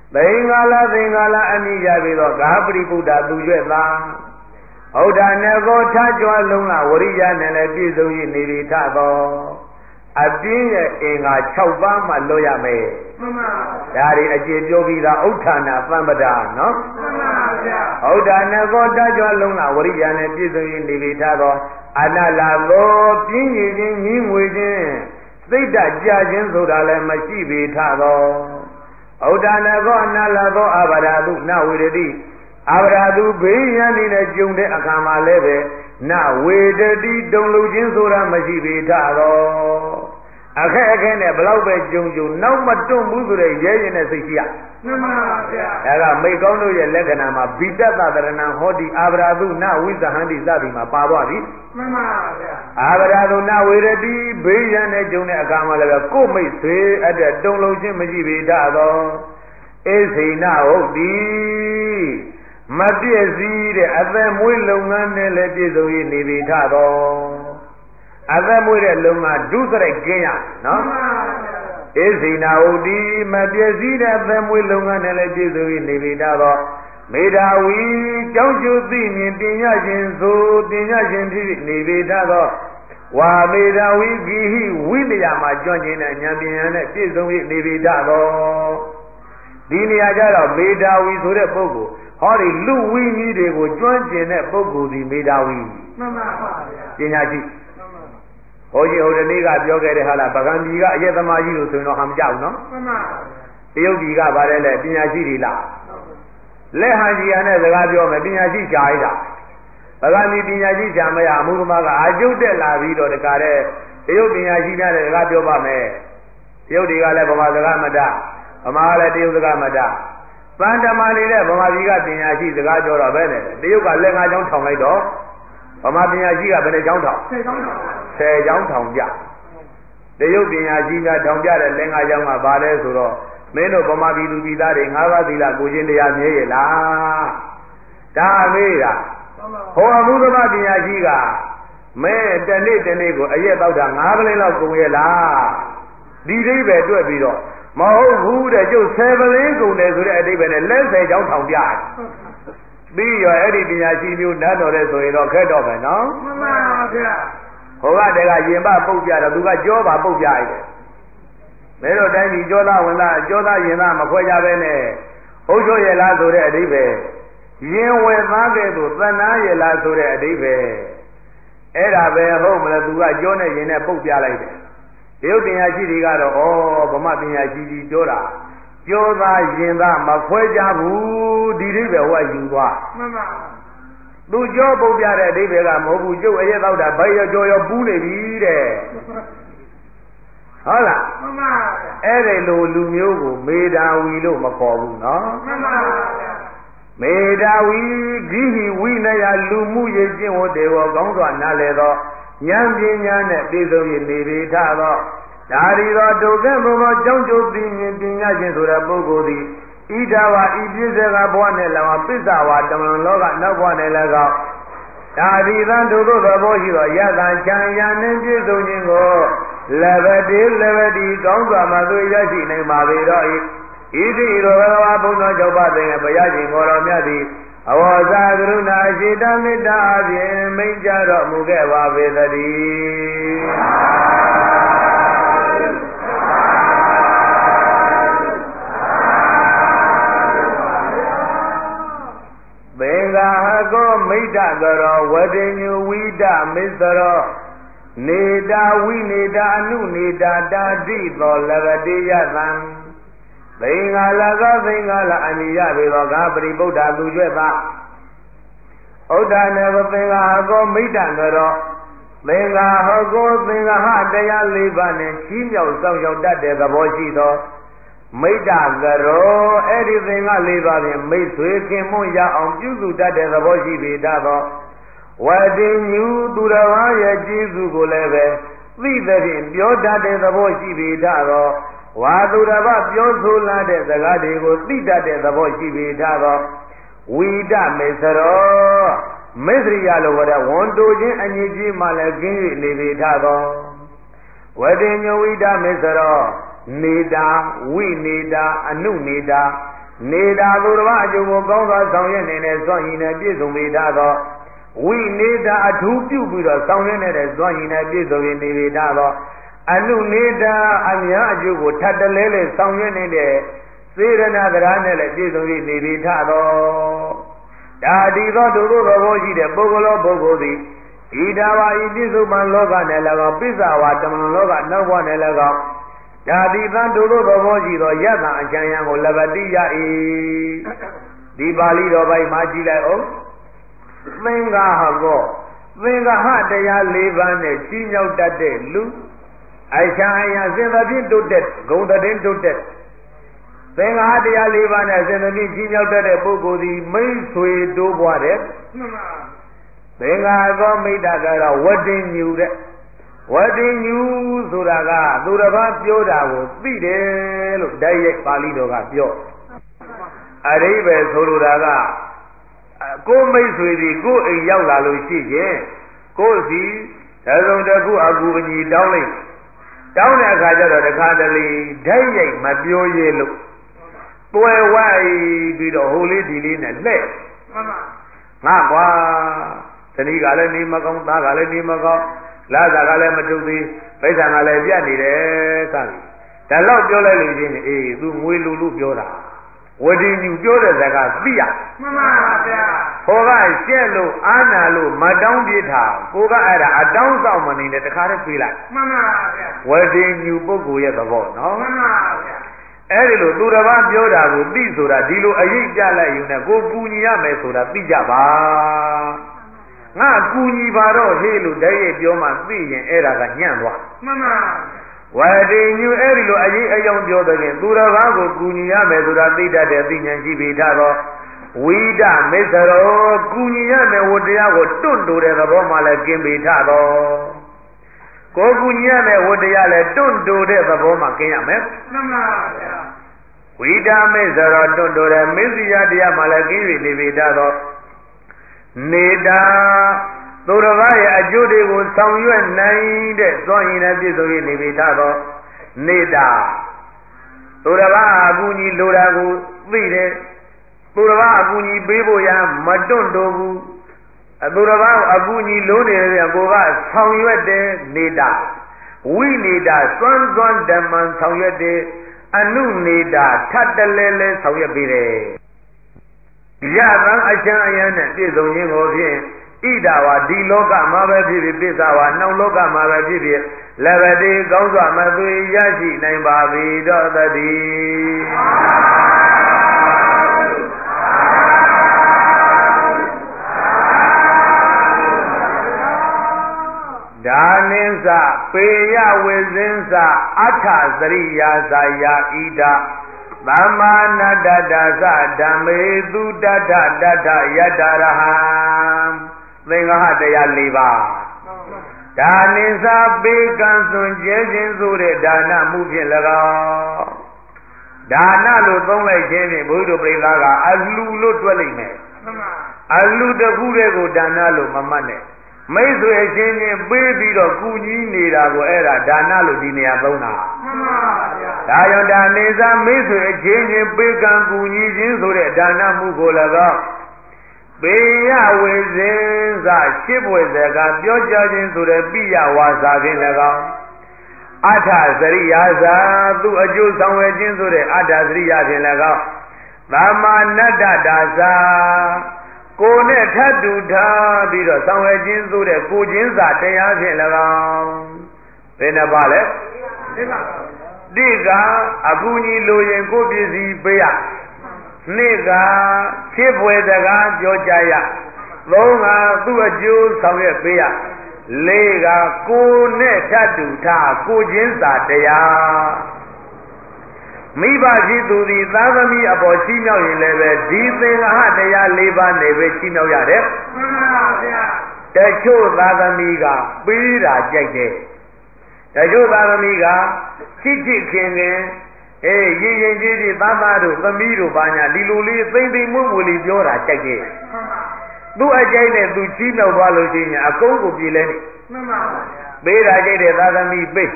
သင်္ဃာလအမိရပြီးတော့ဂါပရိပုဒ္ဓသူရွက်သာဟုတ်တာနဲ့ကိုထကြွလုံးကဝရိယနဲ့လည်းပြည့်စုံရနေပြီထသောအပြင်းရဲ့အင်္ဂါ6ပါးမှလွတ်ရမယ်မှန်ပါဗျာဒါတွေအခြေပြောပြီးသားဥဋ္ဌာဏသံပဒါနော်မှန်ပါဗျာဟုတ်တာနဲ့ကိုထကြွလုံးကဝရိယနဲ့ပြည့်စုံရနေပြီထသောအနလာသောပြင်းရည်ခြင်းမြင်းငွေခြင်းစိတ်ဓာတ်ကြခြင်းဆိုတာလည်းမရှိပြီထသောဩဒါနကောအနလာသောအဘာဒတုနဝေရတိအဘာဒတုဘေးရန်နေတဲ့ကြုံတဲ့အခါမှာလည်းပဲနဝေဒတိတုံလုံးခြင်းဆိုတာမရှိပြီထသောအခက်အခဲနဲ့ဘလောက်ပဲကြုံနောက်မတွန့်ဘူးဆိုတဲ့ရဲရင်တဲ့စိတ်ရှိရမှန်ပါဗျာဒါကမိတ်ကောင်းတို့ရဲ့လက္ခဏာမှာဘိတ္တသရဏံဟောတိအာဗရာတုနဝိသဟန္တိစသည်မှာပါသွားပြီမှန်ပါဗျာအာဗရာတုနဝေရတိဘေးရန်နဲ့ကြုံတဲ့အခါမှာလည်းကိုယ်မိတ်ဆွေအဲ့တဲ့တုံလုံးချင်းမရှိပြီထသောဧစိဏဟုတ်တိမပြည့်စည်တဲ့အသက်မွေးလုပ်ငန်းနဲ့လည်းပြည့်စုံရနေပြီထသောအသက်မွေးတဲ့လုံကဒုစရိုက်ကင်းရနော်ဧစိဏဟုတိမပြည့်စည်တဲ့အသက်မွေးလုပ်ငန်းနဲ့လည်းပြည့်စုံရနေပြီထသောမေဓာဝီကြောင့်ကျိုးသိမြင်ပညာရှင်ဆိုပညာရှင်ဖြစ်နေပြီထသောဝါမေဓာဝီဂိဟိဝိနယမှာကျွမ်းကျင်တဲ့ဉာဏ်ပညာနဲ့ပြည့်စုံရနေပြီထသောဒီနေရာကျတော့မေဓာဝီဆိုတဲ့ပုဂ္ဂိုလ်ဟောဒီလူဝိနည်းတွေကိုကျွမ်းကျင်တဲ့ပုဂ္ဂိုလ်ဒီမေဓာဝီမှန်ပါပါဗျာပညာရှိဟောကြီးဟိုတနေ့ကပြောခဲ့တဲ့ဟာလားပကံကြီးကအရက်သမားကြီးလို့ဆိုရင်တော့ဟမ်ကြောက်နော်မှန်ပါတရုတ်ကြီးကဗါတယ်လေပညာရှိတွေလားလက်ဟန်ကြီးရနဲ့စကားပြောမယ်ပညာရှိရှားရတာပကံကြီးပညာရှိရှားမရအမှုသမားကအကျုပ်တက်လာပြီးတော့တခါတဲ့တရုတ်ပညာရှိများတဲ့စကားပြောပါမယ်တရုတ်တွေကလည်းဗမာစကားမတဗမာကလည်းတရုတ်စကားမတပန္တမနေတဲ့ဗမာပြည်ကပညာရှိစကားပြောတော့ပဲလေတရုတ်ကလက်ငါးချောင်းထောင်လိုက်တော့ဗမာပညာရှိကဘယ်နှချောင်းထောင်10ချောင်းထောင်ကြတရုတ်ပညာရှိကထောင်ကြတဲ့လက်ငါးချောင်းကဘာလဲဆိုတော့မင်းတို့ဗမာပြည်သူပြည်သားတွေ၅ပါးသီလကိုချင်းတရားမြဲရဲ့လားဒါမေးတာဟောအမှုသမားပညာရှိကမဲတနေ့ကိုအရက်တောက်တာ9ပလင်းလောက်ကုန်ရဲ့လားဒီအိဗယ်တွက်ပြီးတော့မဟုတ်ဘူးတဲ့ကျုပ်10ပလင်းကုန်တယ်ဆိုတဲ့အတိပ္ပယ်နဲ့လက်10ချောင်းထောင်ပြတယ်ပြီးရောအဲ့ဒီပညာရှိမျိုးနတ်တော်တဲ့ဆိုရင်တော့ခက်တော့မယ်နော်မှန်ပါဗျာဟိုကတည်းကရင်ပပုတ်ပြတော့သူကကြောပါပုတ်ပြရတယ်မဲတို့တိုင်းဒီကြောသားဝင်သားကြောသားရင်သားမခွဲကြပဲနဲ့အုပ်ချုပ်ရလားဆိုတဲ့အတိပ္ပယ်ရင်ဝယ်သားကဲ့သို့သဏ္ဍာရလားဆိုတဲ့အတိပ္ပယ်အဲ့ဒါပဲဟုတ်မလားသူကကြောနဲ့ရင်နဲ့ပုတ်ပြလိုက်တယ်တရုတ်ပညာရှိတွေကတော့ဩဗမာပညာရှိကြီးပြောတာကြောသားရင်သားမခွဲကြဘူးဒီအိဗယ်ဟိုကယူသွားမှန်ပါသူကြောပုတ်ပြတဲ့အအိဗယ်ကမဟုတ်ဘူးကျုပ်အရက်တော့တာဘိုက်ရောကြောရောပူးနေပြီတဲ့ဟုတ်လားမှန်ပါအဲ့ဒီလိုလူမျိုးကိုမေဓာဝီလို့မခေါ်ဘူးနော်မှန်ပါမေဓာဝီဂိဟိဝိနယလူမှုရေးကျင့်ဝတ်တွေကိုကောင်းစွာနားလည်သောဉာဏ်ပညာနဲ့ပြည့်စုံရနေပြီထသောဒါရီသောဒုက္ခဘုံကြောင့်ကျိုးသိမြင်ပညာရှင်ဆိုတဲ့ပုဂ္ဂိုလ်သည်ဣဒဝါဤပြည့်စကဘဝနဲ့၎င်းပစ္စဝါတမန်လောကနောက်ဘဝနဲ့၎င်းဒါရီသံတို့သောသဘောရှိသောယသံချမ်းရနှင့်ပြည့်စုံခြင်းကိုလဘတိကောင်းစွာမှသိရရှိနိုင်ပါပေတော့ဤတိရောဘဝဘုံတော်ကြောင့်ပါတဲ့ဘုရားရှင်ကိုယ်တော်မြတ်သည်အဝေါဇာကရုဏာရှိတမေတ္တာအပြင်မိန့်ကြတော်မူခဲ့ပါပေသတည်းသင်္ဃဟကောမိတ္တကရောဝတိညုဝိတမစ္စရောနေတာဝိနေတာအနုနေတာတာတိသောလဘတိယသံသင်္ဃလကသင်္ဃလအနိယပေသောကပရိဗုဒ္ဓသူကျွဲ့သာဩဒ္ဒနေသင်္ဃဟကောမိတ္တကရောသင်္ဃဟကောသင်္ဃဟတရား၄ပါးနဲ့ချီးမြှောက်ဆောင်ရောက်တတ်တဲ့သဘောရှိသောမိတ္တကရောအဲ့ဒီသင်္ဃ၄ပါးဖြင့်မိတ်ဆွေခင်မွန်းရအောင်ပြုစုတတ်တဲ့သဘောရှိပေတတ်သောဝတိညူသူတော်ဘာရဲ့ကျေးဇူးကိုလည်းပဲသိတဲ့ဖြင့်ပြောတတ်တဲ့သဘောရှိပေတတ်သောဝါသူတော်ဘာပြောဆိုလာတဲ့စကားတွေကိုသိတတ်တဲ့သဘောရှိပေတတ်သောဝိတမေစရောမေစရိယလိုဝရဝန်တိုခြင်းအငြိကြီးမှလည်းကင်း၍နေပေတတ်သောဝတိညူဝိတမေစရောနေတာဝိနေတာအနုနေတာနေတာသူတော်ဘာအကျိုးကိုကောင်းစွာဆောင်ရွက်နေတဲ့စွန့်ရင်နဲ့ပြည့်စုံပေတာသောဝိနေတာအထူးပြုပြီးတော့ဆောင်ရွက်နေတဲ့စွန့်ရင်နဲ့ပြည့်စုံနေပေတာသောအနုနေတာအများအကျိုးကိုထပ်တလဲလဲဆောင်ရွက်နေတဲ့စေရနာတရားနဲ့လည်းပြည့်စုံနေပေတာသောဒါဒီသောသူတို့သဘောရှိတဲ့ပုဂ္ဂလောပုဂ္ဂိုလ်သည်ဣဒာဝါဤပြစ္ဆုတ်ပံလောကနဲ့၎င်းပိစ္ဆဝါတမန်လောကနောက်ဘဝနဲ့၎င်းဓာတိသံတို့သဘောရှိသောယတ္တအချမ်းယံကိုလဘတိယ၏ဒီပါဠိတော်ပိုင်းမှာကြည့်လိုက်အောင်သင်္ဃဟကောသင်္ဃဟတရား၄ပါးနဲ့ကြီးညောက်တတ်တဲ့လူအချမ်းယံစင်သဖြင့်တုတ်တဲ့ဂုံတည်တုတ်တဲ့သင်္ဃဟတရား၄ပါးနဲ့စင်သဖြင့်ကြီးညောက်တတ်တဲ့ပုဂ္ဂိုလ်သည်မိတ်ဆွေတိုးပွားတဲ့မှန်ပါသင်္ဃာသောမိတ္တကတော့ဝတ္တင်ညူတဲ့ဝတ္တင်ညူဆိုတာကသူတစ်ပါးပြောတာကိုသိတယ်လို့ဓာတ်ရိုက်ပါဠိတော်ကပြောအရိပဲဆိုလိုတာကကိုမိတ်ဆွေဒီကိုအိမ်ရောက်လာလို့ရှိရင်ကိုစီသရုံတစ်ခုအကူအညီတောင်းလိုက်တောင်းတဲ့အခါကျတော့တခါတလေဓာတ်ရိုက်မပြောရဲလို့တွယ်ဝိုက်ပြီးတော့ဟိုလေးဒီလေးနဲ့လှဲ့ငါကွာတဏီကလည်းနေမကောင်းသားကလည်းနေမကောင်းလာသာကလည်းမထုတ်သေးဗိဇ္ဇာကလည်းပြတ်နေတယ်စသည်ဒါတော့ပြောလိုက်လို့ချင်းအေးသူငွေလူလို့ပြောတာဝတိညူပြောတဲ့စကားသိရမှန်ပါဗျာဟောကရှက်လို့အာနာလို့မတောင်းပြထားကိုကအဲ့ဒါအတောင်းဆောင်မနေနဲ့တခါတည်းပြေးလိုက်မှန်ပါဗျာဝတိညူပုဂ္ဂိုလ်ရဲ့သဘောနော်မှန်ပါဗျာအဲ့ဒီလိုသူတစ်ပါးပြောတာကိုသိဆိုတာဒီလိုအရေးပြလိုက်ယူနေကိုကူညီရမယ်ဆိုတာသိကြပါငါကူညီပါတော့ဟေးလို့တည်းရဲ့ပြောမှသိရင်အဲ့ဒါကညံ့သွားမှန်ပါဝတိညူအဲ့ဒီလိုအရေးအယောင်ပြောတဲ့ခင်သူတစ်ပါးကိုကူညီရမယ်ဆိုတာသိတတ်တဲ့သိဉာဏ်ရှိပြီထားတော့ဝိဒမေသရောကူညီရမယ်ဝတရားကိုတွန့်တိုတဲ့သဘောမှလည်းกินပြီထားတော့ကိုကူညီရမယ်ဝတရားလည်းတွန့်တိုတဲ့သဘောမှกินရမယ်မှန်ပါဗျာဝိဒမေသရောတွန့်တိုတဲ့မေဇိယတရားမှလည်းกินပြီနေပြီထားတော့နေတာသူတစ်ပါးရဲ့အကျိုးတွေကိုဆောင်ရွက်နိုင်တဲ့သွန်ရင်နဲ့ပြည့်စုံရနေပြီထားတော့နေတာသူတစ်ပါးအကူကြီးလိုတာကိုသိတယ်သူတစ်ပါးအကူကြီးပေးဖို့ရမတွန့်တိုးဘူးသူတစ်ပါးအကူကြီးလိုနေတယ်ကိုကဆောင်ရွက်တယ်နေတာဝိနေတာစွမ်းစွမ်းဓမ္မဆောင်ရွက်တယ်အနုနေတာထပ်တလဲလဲဆောင်ရွက်ပေးတယ်ရသံအချမ်းအယံနဲ့ပြည့်စုံခြင်းကိုဖြင့်ဣဒဝါဒီလောကမှာပဲဖြစ်ဖြစ်ပစ္စဝါနှောင်လောကမှာပဲဖြစ်ဖြစ်လည်းပဲဒီကောင်းစွာမသွေရရှိနိုင်ပါပြီတော့တည်းဒါနင်းစပေယဝိဇင်းစအထသရိယာစာယာဣဒသမ္မာနတ္တဒသဓမ္မေသူတတ္ထတတ္ထယတ္တရဟံသင်္ဃဟတရား၄ပါးဒါနိသပေကံစွန်ကျဲခြင်းဆိုတဲ့ဒါနမှုဖြင့်၎င်းဒါနလို့သုံးလိုက်ခြင်းဖြင့်ဘုရားပြိဿကအလှလို့တွက်လိုက်မယ်အလှတစ်ခုတည်းကိုဒါနလို့မမှတ်နဲ့မိတ်ဆွေအချင်းချင်းပေးပြီးတော့ကူညီနေတာကိုအဲ့ဒါဒါနလို့ဒီနေရာသုံးတာမှန်ပါဗျာဒါကြောင့်ဒါနေသာမိတ်ဆွေအချင်းချင်းပေးကံကူညီခြင်းဆိုတဲ့ဒါနမှုကို၎င်းပေယဝေဇင်းစရှစ်ဘွယ်စကားပြောကြခြင်းဆိုတဲ့ပိယဝါစာဖြင့်၎င်းအထသရိယာစာသူအကျိုးဆောင်ဝယ်ခြင်းဆိုတဲ့အတ္တသရိယာဖြင့်၎င်းသမ္မာနတ္တဒါစာကိုယ်နဲ့ထပ်တူထားပြီးတော့ဆောင်ရွက်ခြင်းဆိုတဲ့ကိုချင်းစာတရားဖြင့်၎င်းဘယ်နှပါလဲတိကအကူကြီးလိုရင်ကိုပစ္စည်းပေးရနှစ်ကချစ်ဖွယ်စကားပြောကြရသုံးကသူ့အကျိုးဆောင်ရွက်ပေးရလေးကကိုယ်နဲ့ထပ်တူထားကိုချင်းစာတရားမိဘရှိသူသည်သာသမီအပေါ်ချီးမြှောက်ရင်လည်းပဲဒီသင်္ဃဟတရား၄ပါးနဲ့ပဲချီးမြှောက်ရတယ်မှန်ပါဗျာတချို့သာသမီကပေးတာကြိုက်တယ်တချို့သာသမီကချစ်ချစ်ခင်ခင်ရင်ရင်ကြီးကြီးသားသားတို့သမီးတို့ဘာညာဒီလိုလေးသိမ့်သိမ့်မွေ့မွေ့လေးပြောတာကြိုက်တယ်မှန်ပါသူ့အကြိုက်နဲ့သူချီးမြှောက်သွားလို့ရှိရင်အကုန်ကိုပြေးလဲနေမှန်ပါဗျာပေးတာကြိုက်တဲ့သာသမီပေး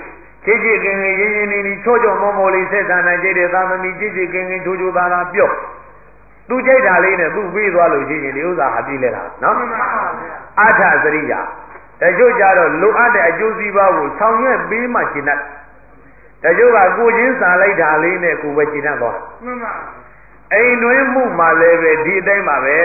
ချစ်ချစ်ခင်ခင်ရင်းရင်းနှီးနှီးချောချောမောမောလေးဆက်ဆံနိုင်ကြတဲ့သာသမီချစ်ချစ်ခင်ခင်ချိုးချိုးသားသားပြော့သူကြိုက်တာလေးနဲ့သူပြီးသွားလို့ရှိရင်ဒီဥစ္စာဟာပြီးလဲတာနော်အထစရိယာတချို့ကြတော့လိုအပ်တဲ့အကျိုးစီးပွားကိုဆောင်ရွက်ပေးမှရှင်းတတ်တချို့ကကိုချင်းစာလိုက်တာလေးနဲ့ကိုပဲရှင်းတတ်သွားမှန်ပါအိမ်တွင်းမှုမှလည်းပဲဒီအတိုင်းပါပဲ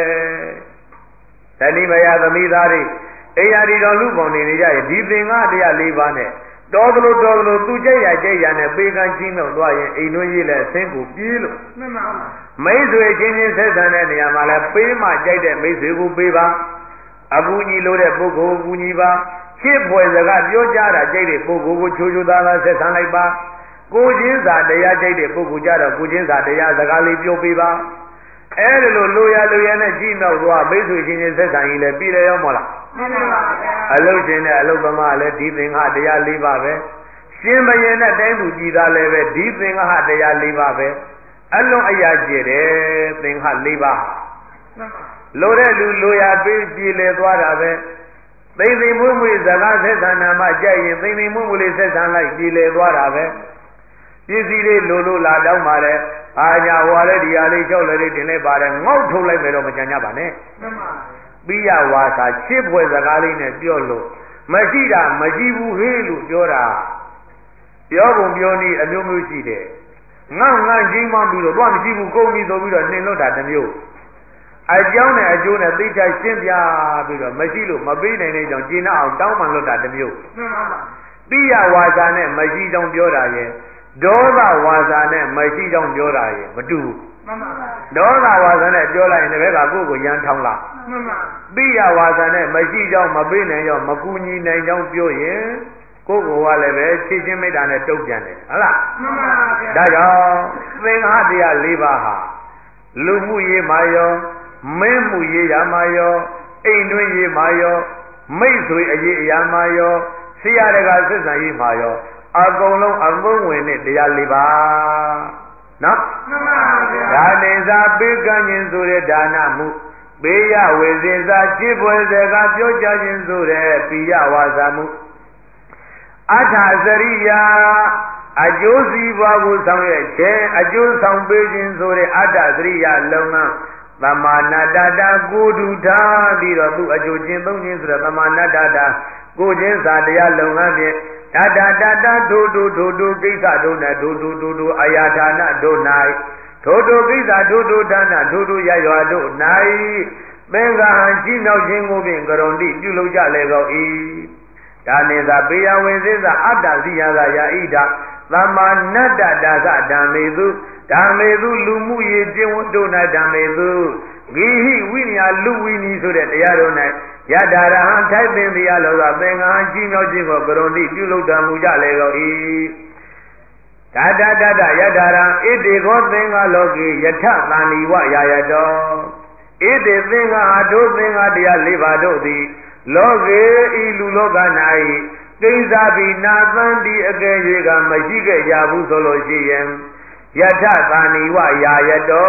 တဏိမယသမီးသားတွေအိယာဒီတော်လူပေါင်းနေကြရဲ့ဒီသင်္ဃတရား၄ပါးနဲ့တော်သလိုသူကြိုက်ရနဲ့ပေကံချင်းမြောက်သွားရင်အိမ်တွင်းရေးလဲအဆင်းကိုပြေးလို့မှန်ပါမိတ်ဆွေချင်းချင်းဆက်ဆံတဲ့နေရာမှာလဲပေးမှကြိုက်တဲ့မိတ်ဆွေကိုပေးပါအကူညီလို့တဲ့ပုဂ္ဂိုလ်ကိုကူညီပါချစ်ဖွယ်စကားပြောကြတာကြိုက်တဲ့ပုဂ္ဂိုလ်ကိုချိုးချိုးသားသားဆက်ဆံလိုက်ပါကိုချင်းစာတရားကြိုက်တဲ့ပုဂ္ဂိုလ်ကြတော့ကိုချင်းစာတရားစကားလေးပြောပေးပါအဲ့ဒါလိုရနဲ့ကြည့်တော့သွားမိတ်ဆွေချင်းချင်းဆက်ဆံရင်လည်းပြည်လဲရောမလားမှန်ပါဗျာအလုရှင်နဲ့အလုသမားလည်းဒီသင်္ဃတရား၄ပါးပဲရှင်ဘုရင်နဲ့တိုင်းသူကြည်သားလည်းပဲဒီသင်္ဃတရား၄ပါးပဲအလုံးအရာကျတဲ့သင်္ဃ၄ပါးလိုတဲ့လူလိုရာပေးပြည်လဲသွားတာပဲသိသိမွေ့မွေ့စကားဆက်ဆံနာမှကြိုက်ရင်သိသိမွေ့မွေ့လေးဆက်ဆံလိုက်ပြည်လဲသွားတာပဲပစ္စည်းလေးလိုလာတောင်းပါလေအာညာဟွာလေဒီဟာလေးကြောက်လေတင်လိုက်ပါတယ်ငေါက်ထုတ်လိုက်မယ်တော့မကြံကြပါနဲ့မှန်ပါပိယဝါစာချစ်ဖွယ်စကားလေးနဲ့ပြောလို့မရှိတာမရှိဘူးဟေးလို့ပြောတာပြောပုံပြောနည်းအမျိုးမျိုးရှိတယ်ငေါ့ချင်းမှပြီးတော့မရှိဘူးကုန်ပြီဆိုပြီးတော့နှင်လွတ်တာတစ်မျိုးအကြောင်းနဲ့အကျိုးနဲ့သိချရှင်းပြပြီးတော့မရှိလို့မပေးနိုင်တဲ့ကြောင့်ကျင်းအောင်တောင်းပန်လွတ်တာတစ်မျိုးမှန်ပါပါပိယဝါစာနဲ့မရှိကြောင်းပြောတာရဲ့ဒေါသဝါစာနဲ့မရှိကြောင်းပြောတာရဲ့မတူဘူးမှန်ပါပါဒေါသဝါစာနဲ့ပြောလိုက်ရင်တပည့်ကကိုယ့်ကိုရန်ထောင်းလာမှန်ပါပိယဝါစာနဲ့မရှိကြောင်းမပေးနိုင်ကြောင်းမကူညီနိုင်ကြောင်းပြောရင်ကိုယ့်ကိုယ်ကလည်းပဲချစ်ချင်းမေတ္တာနဲ့တုံ့ပြန်တယ်ဟုတ်လားမှန်ပါဗျာဒါကြောင့်သင်္ဃတရား၄ပါးဟာလူမှုရေးမှာရောမင်းမှုရေးရာမှာရောအိမ်တွင်းရေးမှာရောမိတ်ဆွေအရေးအရာမှာရောဆရာတကာဆက်ဆံရေးမှာရောအကုန်လုံးအမုန်းဝင်တဲ့တရား၄ပါးနော်မှန်ပါဗျာဒါနေစာပေးကမ်းခြင်းဆိုတဲ့ဒါနမှုပေးရဝေစေစာချစ်ဖွယ်စကားပြောကြခြင်းဆိုတဲ့ပိယဝါစာမှုအထစရိယာအကျိုးစီးပွားကိုဆောင်ရွက်ခြင်းအကျိုးဆောင်ပေးခြင်းဆိုတဲ့အတ္တစရိယာလုံငန်းသမာနတတာကိုဒုထားပြီးတော့သူအကျိုးချင်းသုံးခြင်းဆိုတဲ့သမာနတတာကိုချင်းစာတရားလုံငန်းဖြင့်တတဒုကိစ္စဒု၌ဒုအယာဌာနဒု၌ဒုကိစ္စဒုဌာနဒုရရွာဒု၌သင်္ဃဟံရှိနောက်ခြင်းကိုဖြင့်ကရုဏိပြုလုပ်ကြလေကုန်၏ဒါနေသာပေယဝေသစ္စာအတ္တစီယသာယာဣဒသမ္မာနတ္တဒါသဓမ္မေသူလူမှုရေးကျင့်ဝတ်တို့၌ဓမ္မေသူဂိဟိဝိညာလူဝိနီဆိုတဲ့တရားတို့၌ယတ္တာရဟံထိုက်ပင်တရားလောကသင်္ဃာကြီးမြောက်ခြင်းကိုကရုဏိပြုလုပ်တော်မူကြလေကုန်၏ဒါယတ္တာရံဣတိခောသင်္ဃာလောကေယထသန္တိဝယာယတောဣတိသင်္ဃာဒုသင်္ဃာတရား၄ပါးတို့သည်လောကေဤလူလောက၌ကိစ္စပိနာသန္တိအကယ်၍ကမရှိခဲ့ကြဘူးဆိုလို့ရှိရင်ယထသန္တိဝယာယတော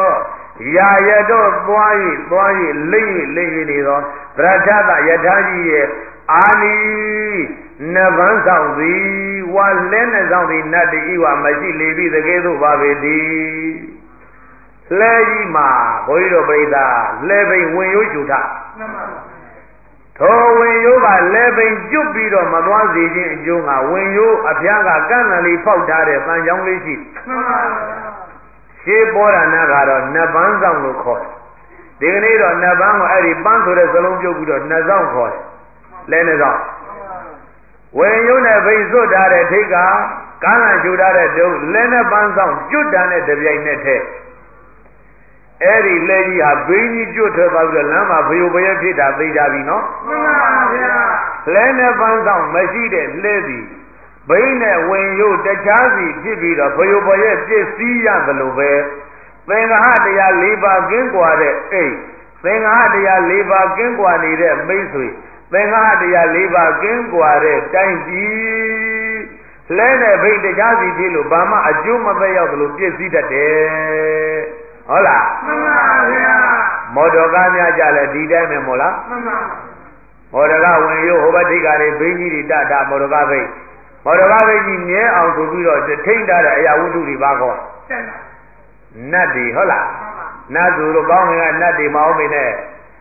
သွား၍လိမ့်၍နေသောဗရထသယထာကြီးရဲ့အာနီနဗန်းဆောင်သည်ဝါလဲနဲ့ဆောင်သည်နတ်တိဤဝမရှိလေပြီတကယ်သို့ပါပေသည်လဲကြီးမှာဘုန်းကြီးတို့ပြိဿလဲပိန်ဝင်ရိုးကျူထထိုဝင်ရိုးကလဲပိန်ကျွတ်ပြီးတော့မသွားစေခြင်းအကျိုးကဝင်ရိုးအဖျားကကန့်လန့်လေးဖောက်ထားတဲ့ပန်းချောင်းလေးရှိရှေးပေါ်ရဏကတော့နတ်ပန်းဆောင်လို့ခေါ်တယ်ဒီကနေ့တော့နတ်ပန်းကိုအဲ့ဒီပန်းဆိုတဲ့စလုံးပြုတ်ပြီးတော့နတ်ဆောင်ခေါ်တယ်လဲနေဆောင်ဝင်ရုံးနဲ့ဗိစွတ်ထားတဲ့ထိတ်ကကန်းလန့်ရှူထားတဲ့တုံးလဲနဲ့ပန်းဆောင်ကျွတ်တန်တဲ့တပြိုင်နဲ့ထဲအဲ့ဒီလဲကြီးဟာဘိန်းကြီးကျွတ်ထွက်သွားပြီးတော့လမ်းမှာဖယိုဖယက်ဖြစ်တာသိကြပြီနော်မှန်ပါဗျာလဲနဲ့ပန်းဆောင်မရှိတဲ့လဲသည်ဘိန်းနဲ့ဝင်ရိုးတခြားစီဖြစ်ပြီးတော့ဖယိုဖယက်ပြည့်စည်းရသလိုပဲသင်္ဃဟတရား၄ပါးကင်းကွာတဲ့အိမ်သင်္ဃဟတရား၄ပါးကင်းကွာနေတဲ့မိတ်ဆွေသင်္ဃဟတရား၄ပါးကင်းကွာတဲ့တိုင်းပြည်လဲနဲ့ဘိန်းတခြားစီဖြစ်လို့ဘာမှအကျိုးမသက်ရောက်သလိုပြည့်စည်တတ်တယ်ဟုတ်လားမှန်ပါဗျာမော်တော်ကားများကြလဲဒီတိုင်းပဲမို့လားမှန်ပါမော်တော်ကဝင်ရိုးဟိုဘက်ထိပ်ကလေးဘိန်းကြီးတွေတမော်တော်ကားဘိန်းမော်တော်ကားကြီးမြဲအောင်ဆိုပြီးတော့ထိန်းထားတဲ့အရာဝတ္ထုတွေပါကောနတ်တွေဟုတ်လားနတ်သူတို့ကောင်းငင်ကနတ်တွေမအောင်မင်းနဲ့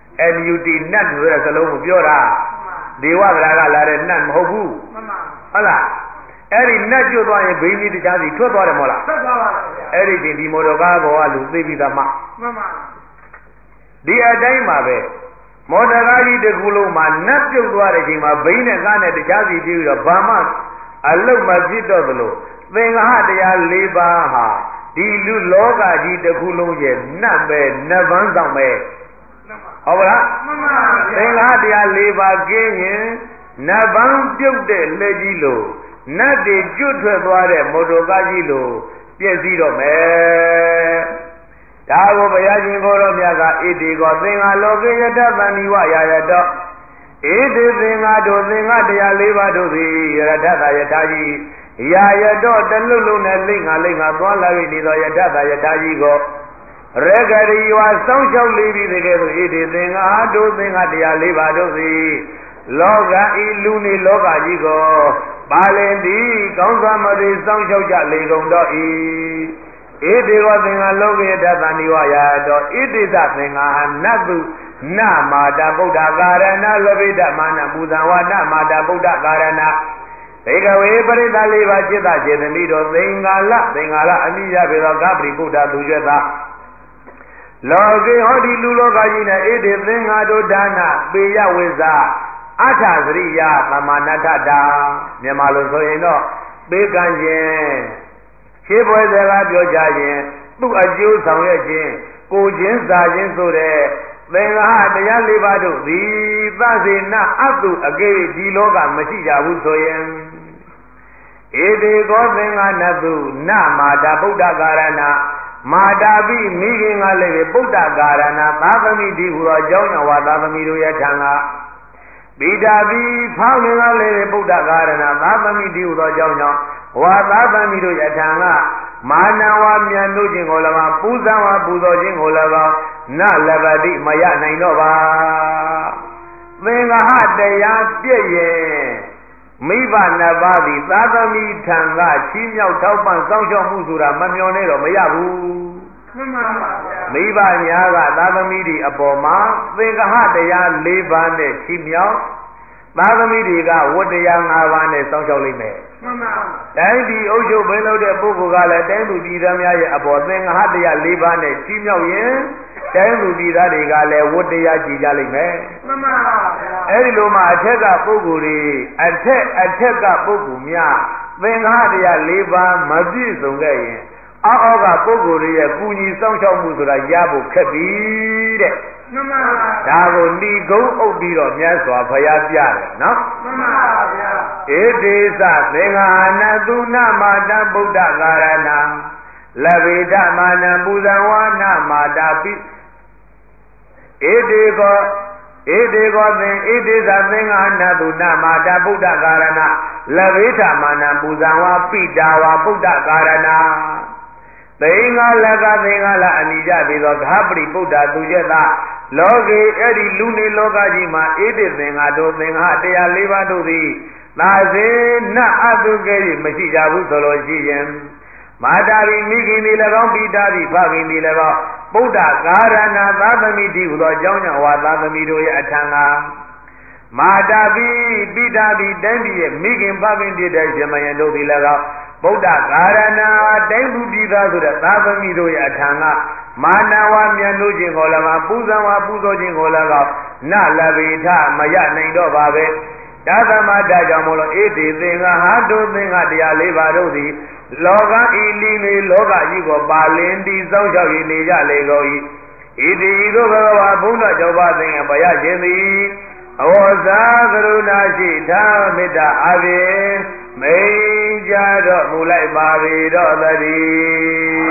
NUT နတ်ဆိုတဲ့စလုံးကိုပြောတာဒေဝဗလာကလာတဲ့နတ်မဟုတ်ဘူးဟုတ်လားအဲ့ဒီနတ်ကျွတ်သွားရင်ဘိန်းကြီးတရားစီထွက်သွားတယ်မဟုတ်လားထွက်သွားပါဗျာအဲ့ဒီချိန်ဒီမော်တော်ကားဘောကလူသိပြီးသားမှမှန်ပါဒီအတိုင်းပါပဲမော်တော်ကားကြီးတစ်ခုလုံးမှာနတ်ပြုတ်သွားတဲ့ချိန်မှာဘိန်းနဲ့ကားနဲ့တရားစီပြီးတော့ဘာမှအလုတ်မဖြစ်တော့သလိုသင်္ဃဟတရား၄ပါးဟာဒီလူလောကကြီးတစ်ခုလုံးရဲ့နတ်ပဲနတ်ပန်းဆောင်ပဲဟုတ်ပါလားမှန်ပါဗျာသင်္ဃဟတရား၄ပါးကင်းရင်နတ်ပန်းပြုတ်တဲ့လက်ကြီးလို့နတ်တွေကျွတ်ထွက်သွားတဲ့မော်တော်ကားကြီးလို့ပြည့်စည်တော့မယ်ဒါကိုဘုရားရှင်ကိုရောမြတ်ကဣတိကောသင်္ဃလောကေယတသန္တိဝယာယတောဣတိသင်္ဃတို့သင်္ဃတရား၄ပါးတို့သည်ယရထသာယထာကြီးယာယတောတလွတ်လုံးနဲ့လိမ့်ငါသွားလာ၍နေသောယထသာယထာကြီးကိုရဂရိဝါစောင်းလျှောက်လေးပြီးတကယ်ဆိုဣတိသင်္ဃတို့သင်္ဃတရား၄ပါးတို့သည်လောကဤလူနေလောကကြီးကိုပါလင်သည်ကောင်းစွာမသိစောင့်ရှောက်ကြလေကုန်တော့ဤဣတိကောသင်္ဃလောကေတသနိဝယာတောဣတိသသင်္ဃဟာနတ်သူနမာတာဗုဒ္ဓကာရဏလဗိဒမာနပူဇံဝါနမာတာဗုဒ္ဓကာရဏဘေကဝေပရိသလေးပါจิตစေတမိတော်သင်္ဃာလအမိရပေသောကပရိဗုဒ္ဓသူရွတ်သာလောကေဟောဒီလူလောကကြီးနဲ့ဣတိသင်္ဃတို့ဒါနပေယဝိဇ္ဇာအထသရိယသမဏထတာမြန်မာလိုဆိုရင်တော့ပေးကမ်းခြင်းရှင်းပွဲစကားပြောကြခြင်းသူ့အကျိုးဆောင်ရွက်ခြင်းကိုချင်းစာခြင်းဆိုတဲ့သင်္ဃဟတရား၄ပါးတို့သည်သစေနအတုအကေဒီလောကမရှိကြဘူးဆိုရင်ဧတေကောသင်္ဃနတုနမာတာဗုဒ္ဓကာရဏမာတာပိမိခင်ကလည်းဗုဒ္ဓကာရဏသာသမီဒီဟူသောအကြောင်းကြောင့်ဝါသာသမီတို့ရဲ့ထံကပိတာပိဖောင်းငင်ကလည်းဗုဒ္ဓကာရဏသာသမီဒီဟူသောအကြောင်းကြောင့်ဝါသာသမီတို့ရဲ့ထံကမာနဝမြတ်တို့ခြင်းကို၎င်းပူဇံဝပူဇော်ခြင်းကို၎င်းနလဘတိမရနိုင်တော့ပါသင်္ဃဟတရားပြည့်ရဲ့မိဘနှစ်ပါးသည်သာသမီထံကချီးမြှောက်ထောက်ပံ့စောင့်ရှောက်မှုဆိုတာမမျှော်နေတော့မရဘူးမှန်ပါပါဗျာမိဘများကသာသမီတွေအပေါ်မှာသင်္ဃဟတရား၄ပါးနဲ့ချီးမြှောက်သာသမီတွေကဝတ္တရား၅ပါးနဲ့စောင့်ရှောက်လိမ့်မယ်မှန်ပါတိုင်းပြည်အုပ်ချုပ်ဘင်းလုပ်တဲ့ပုဂ္ဂိုလ်ကလည်းတိုင်းသူပြည်သားများရဲ့အပေါ်သင်္ဃဟတရား၄ပါးနဲ့ချီးမြှောက်ရင်တိုင်းသူပြည်သားတွေကလည်းဝတ္တရားကြည်ကြလိမ့်မယ်မှန်ပါဗျာအဲ့ဒီလိုမှအထက်ကပုဂ္ဂိုလ်တွေအထက်ကပုဂ္ဂိုလ်များသင်္ဃဟတရား၄ပါးမပြည့်စုံခဲ့ရင်အောက်ကပုဂ္ဂိုလ်တွေရဲ့ကုညီစောင့်ရှောက်မှုဆိုတာရဖို့ခက်ပြီတဲ့မှန်ပါဒါကိုဏိဂုံးအုပ်ပြီးတော့မြတ်စွာဘုရားပြတယ်နော်မှန်ပါဗျာဧတေသသင်္ဃာနသုနမာတဗုဒ္ဓကာရဏလဗေဒမာနပူဇံဝါနမာတာပိဧတေကောသင်ဧတေသသင်္ဃာနသုနမာတဗုဒ္ဓကာရဏလဗေဒမာနပူဇံဝါပိတာဝါဗုဒ္ဓကာရဏသင်္ဃလကသင်္ဃလအနိကြပြီးသောဓာပရိဗုဒ္ဓသူကျက်သာလောကေအဲ့ဒီလူနေလောကကြီးမှာဧတိသင်္ဃတို့သင်္ဃတရား၄ပါးတို့သည်သာစေနအတုကဲ့မရှိကြဘူးဆိုလို့ရှိရင်မာတာရိမိခင်ဒီ၎င်းပိတာရိဖခင်ဒီ၎င်းဗုဒ္ဓကာရဏသာသမီတိဟူသောအကြောင်းကြောင့်ဝါသာသမီတို့ရဲ့အထံကမာတာပိပိတာပိတိုင်းပြည်ရဲ့မိခင်ဖခင်ဖြစ်တဲ့ရှင်မယံတို့ဒီ၎င်းဗုဒ္ဓကာရဏတိုင်းသူပြည်သားဆိုတဲ့သာသမီတို့ရဲ့အထံကမာနဝမြတ်တို့ခြင်းကို၎င်းပူဇံဝပူဇော်ခြင်းကို၎င်းနလဗေထမရနိုင်တော့ပါပဲဒါသမတာကြောင့်မို့လို့ဧတိသင်္ဃဟာတို့သင်္ဃတရား၄ပါးတို့သည်လောကဤလီနေလောကကြီးကိုပါလင်တီစောင့်ရှောက်ရနေကြလေကုန်၏ဣတိဤသို့ဘဂဝါဘုန်းတော်ကြောင့်ပါသင်္ဃဘယရှင်သည်အဝဇာကရုဏာရှိသာမေတ္တာအပြင်မိန်ကြတော့မူလိုက်ပါပေတော့တည်း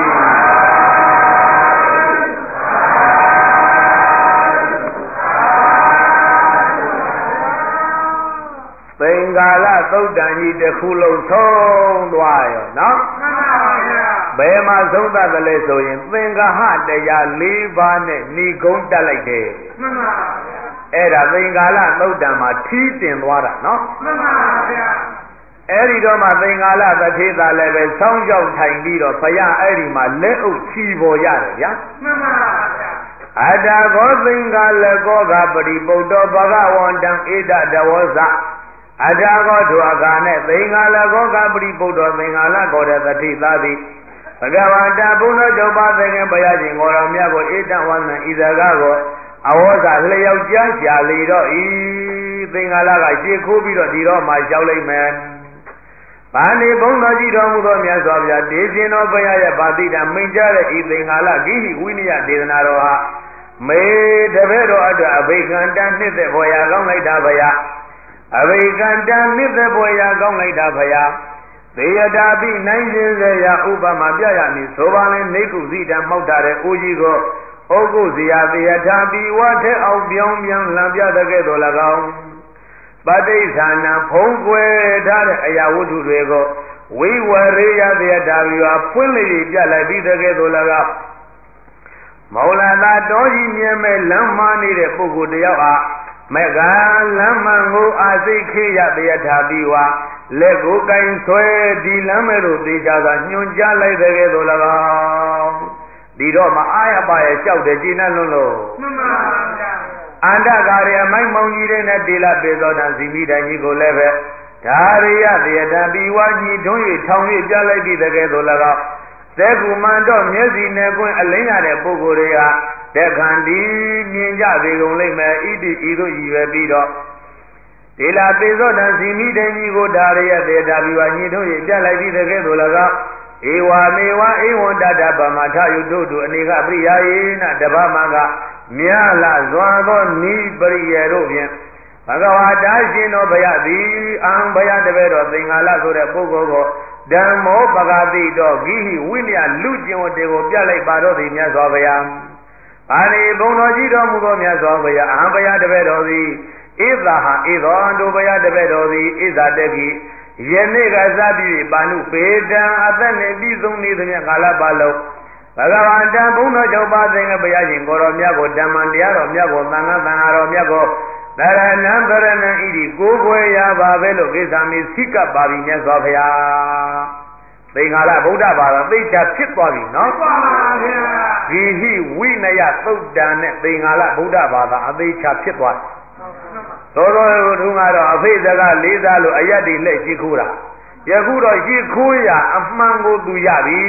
သင်္ကာလသုတ်တန်ကြီးတစ်ခုလုံးဆုံးသွားရောနော်မှန်ပါဗျာဘယ်မှာဆုံးသတ်တယ်လဲဆိုရင်သင်္ဃဟတရား၄ပါးနဲ့ဏိဂုံးတက်လိုက်တယ်မှန်ပါဗျာအဲ့ဒါသင်္ကာလသုတ်တန်မှာထီးတင်သွားတာနော်မှန်ပါဗျာအဲ့ဒီတော့မှသင်္ဃာလသတိသာလည်းပဲဆောင်းကြောက်ထိုင်ပြီးတော့ဘုရားအဲ့ဒီမှာလက်အုပ်ချီပေါ်ရတယ်ဗျာမှန်ပါဗျာအတ္တကောသင်္ဃာလကောကပရိပုတ္တောဘဂဝန္တံဧတတဝဇအတ္တကောဒုအခါနဲ့သင်္ဃာလကောကပရိပုတ္တောသင်္ဃာလကောတဲ့သတိသာသည်ဘဂဝန္တဘုန်းတော်ကျော်ပါသခင်ဘုရားရှင်ကိုယ်တော်မြတ်ကိုဧတဝန္တံဤစကားကိုအဝေါဇလျောက်ကြားရှာလေတော့ဤသင်္ဃာလကရှေ့ခိုးပြီးတော့ဒီတော့မှလျှောက်လိုက်မယ်ဘာနေဘုန်းတော်ကြီးတော်မူသောမြတ်စွာဘုရားဒေရှင်တော်ဘုရားရဲ့ဗာတိတံမိန့်ကြားတဲ့ဤသင်္ဃာလဂိဟိဝိနည်းဒေသနာတော်ဟာမေတပည့်တော်အတွက်အဘိက္ခန္တနှစ်သက်ဘွယ်ရာကောင်းလိုက်တာဘုရားအဘိက္ခန္တနှစ်သက်ဘွယ်ရာကောင်းလိုက်တာဘုရားသေယတာပိနိုင်ခြင်းစေရာဥပမာပြရမည်ဆိုပါလဲနေကုစီတံမောက်တာတဲ့အိုးကြီးကိုဩကုစီယသေယတာပိဝါထဲအောင်ပြောင်းပြန်လံပြတဲ့ကဲ့သို့၎င်းပဋိဌာဏဖုံးကွယ်ထားတဲ့အရာဝတ္ထုတွေကိုဝိဝရေယသေယတာပိဝါဖွင့်လေပြလိုက်ပြီးတဲ့ကဲ့သို့၎င်းမောလသာတော်ကြီးမြဲမဲ့လမ်းမနေတဲ့ပုဂ္ဂိုလ်တယောက်အားမေကလမ်းမကိုအာစိတ်ခေရသေယတာပိဝါလက်ကိုကင်ဆွဲဒီလမ်းမဲ့လို့သေချာသာညွှန်ကြားလိုက်တဲ့ကဲ့သို့၎င်းဒီတော့မအားရပါရဲ့လျှောက်တယ်ကျင်းနဲ့လွန်းလို့မှန်ပါဗျာအန္တကာရမိုက်မောင်ကြီးတဲ့နဲ့တေလပေသောတံစီမိတိုင်ကြီးကိုလည်းပဲဓာရိယသေယတံပြီးဝါကြီးထွန်း၍ထောင်၍ပြလိုက်ပြီးတဲ့ကဲ့သို့၎င်းသက်ကူမန်တော့မျက်စီနဲ့ကွင်းအလင်းရတဲ့ပုဂ္ဂိုလ်တွေကတက်ခန္ဒီမြင်ကြပေကုန်လိမ့်မယ်ဣတိဤသို့ရည်ရွယ်ပြီးတော့ဒေလာပေသောတံစီမိတိုင်ကြီးကိုဓာရိယသေယတံပြီးဝါကြီးထွန်း၍ပြလိုက်ပြီးတဲ့ကဲ့သို့၎င်းဧဝမေဝဧဝံတတဗမထယုတို့တို့အနေကပရိယာယေနတဗမကမြာလဇွာသောနိပရိယေတို့ဖြင့်ဘဂဝါတာရှင်တော်ဘုရားသည်အံဘုရားတပည့်တော်သင်္ဃာလဆိုတဲ့ပုဂ္ဂိုလ်ကိုဓမ္မောပဂတိတော်ဂိဟိဝိနည်းလူကျင်ဝတ္တေကိုပြလိုက်ပါတော့သည်မြတ်စွာဘုရား။ဘာနေဘုံတော်ကြီးတော်မူသောမြတ်စွာဘုရားအံဘုရားတပည့်တော်သည်ဧသာဟဧသောတို့ဘုရားတပည့်တော်သည်ဧသာတကိယနေ့ကစပြီးပါဏုပေတံအသက်နဲ့ပြီးဆုံးနေသမျှကာလပတ်လုံးဘဂဝန္တဘုန်းတော်ချုပ်ပါသင်္ကဘုရားရှင်ကိုယ်တော်မြတ်ကိုဓမ္မတရားတော်မြတ်ကိုသံဃာသံဃာတော်မြတ်ကိုသရဏံသရဏံဣတိကိုးကွယ်ရပါပဲလို့ကိစ္စမီစိကပ်ပါပြီမြတ်စွာဘုရားသင်္ဃာလဗုဒ္ဓဘာသာသိချာဖြစ်သွားပြီနော်မှန်ပါဗျာဂိဟိဝိနယသုတ်တံနဲ့သင်္ဃာလဗုဒ္ဓဘာသာအသိချာဖြစ်သွားသောသောထုံးကတော့အဖိစကားလေးစားလို့အယတ်တွေလက်ရှိခိုးတာယခုတော့ရှိခိုးရအမှန်ကိုသူရပြီ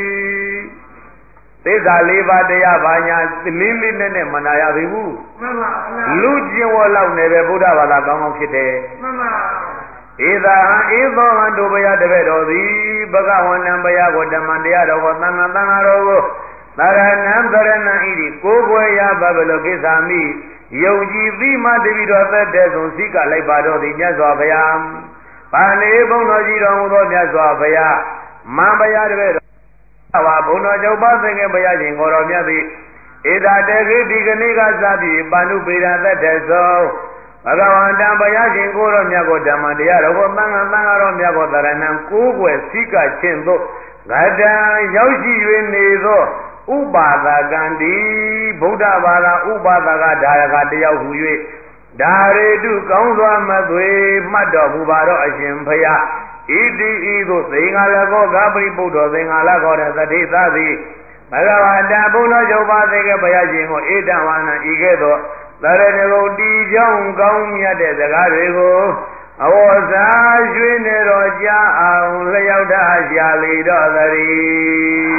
သစ္စာလေးပါးတရားဘာညာလင်းလေးနဲ့မနာရသေးဘူးမှန်ပါဗျာလူကျင်ဝလောက်နေပဲဗုဒ္ဓဘာသာကောင်းကောင်းဖြစ်တယ်မှန်ပါဧသာဟံဧသောဟံတို့ဘုရားတပည့်တော်သည်ဘဂဝန္တံဘုရားကိုဓမ္မတရားတော်ကိုသံဃာသံဃာတော်ကိုသရဏံသရဏံဣတိကိုးကွယ်ရပါဘလို့ကိစ္စမိယုံကြည်သီးမှတပိတော်သက်တဲ့ဆုံးစိကလိုက်ပါတော်သည်မြတ်စွာဘုရား။ဗာနေဘုန်းတော်ကြီးတော်မူသောမြတ်စွာဘုရားမံဘုရားတပည့်တော်ဝါဘုန်းတော်ချုပ်ပါသင်္ကေဘုရားရှင်ကိုယ်တော်မြတ်သည်ဧတာတေခိဒီကနေ့ကစပြီးပါဏုပေရသက်တဲ့ဆုံးဘဂဝန္တံဘုရားရှင်ကိုယ်တော်မြတ်ကိုဓမ္မတရားတော်ကိုသံဃာသံဃာတော်မြတ်ကိုသရဏံကိုးကွယ်စိကခြင်းသို့ဂတံရောက်ရှိ၍နေသောဥပါဒကံတိဗုဒ္ဓဘာသာဥပါဒကဒါယကတယောက်ဟူ၍ဒါရေတုကောင်းစွာမသွေမှတ်တော်မူပါတော့အရှင်ဘုရားဣတိဤသို့သင်္ဃာလကောကပရိပုတ္တောသင်္ဃာလကောတဲ့သတိသသည်ဘဂဝန္တဘုန်းတော်ချုပ်ပါသေးကဘုရားရှင်ကိုဧတဝါနံဤကဲ့သို့သရဏဂုံတီကြောင့်ကောင်းမြတ်တဲ့စကားတွေကိုအဝေါ်စားရွှေနေတော်ကြားအောင်လျောက်တာရှာလေတော့သတည်း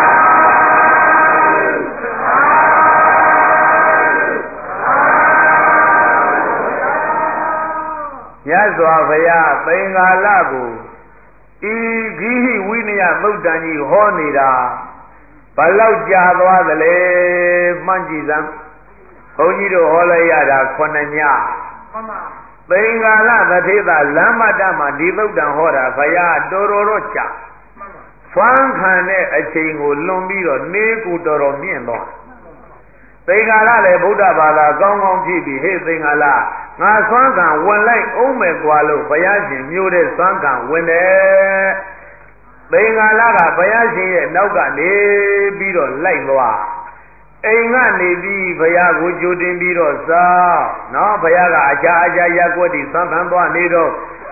မြတ်စွာဘုရားသင်္ဃာလကိုဤဂိဟိဝိနည်းသုတ်တန်ကြီးဟောနေတာဘလောက်ကြာသွားသလဲမှန်းကြည့်စမ်းဘုန်းကြီးတို့ဟောလိုက်ရတာ9ညမှန်ပါသင်္ဃာလသတိသာလမ်းမတမှာဒီသုတ်တန်ဟောတာဘုရားတော်တော်ကြာမှန်ပါဆွမ်းခံတဲ့အချိန်ကိုလွန်ပြီးတော့နေကိုတော်တော်မြင့်သွားသင်္ဃာလလည်းဗုဒ္ဓဘာသာကောင်းကောင်းဖြစ်ပြီးဟေ့သင်္ဃာလငါဆွမ်းခံဝင်လိုက်အောင်မဲ့ကွာလို့ဘုရားရှင်မျိုးတဲ့ဆွမ်းခံဝင်တယ်သင်္ဃာလကဘုရားရှင်ရဲ့နောက်ကနေပြီးတော့လိုက်သွားအိမ်ကနေပြီးဘုရားကိုကြိုတင်ပြီးတော့စားနော်ဘုရားကအခြားရက်ွက်တီဆွမ်းခံသွားနေတော့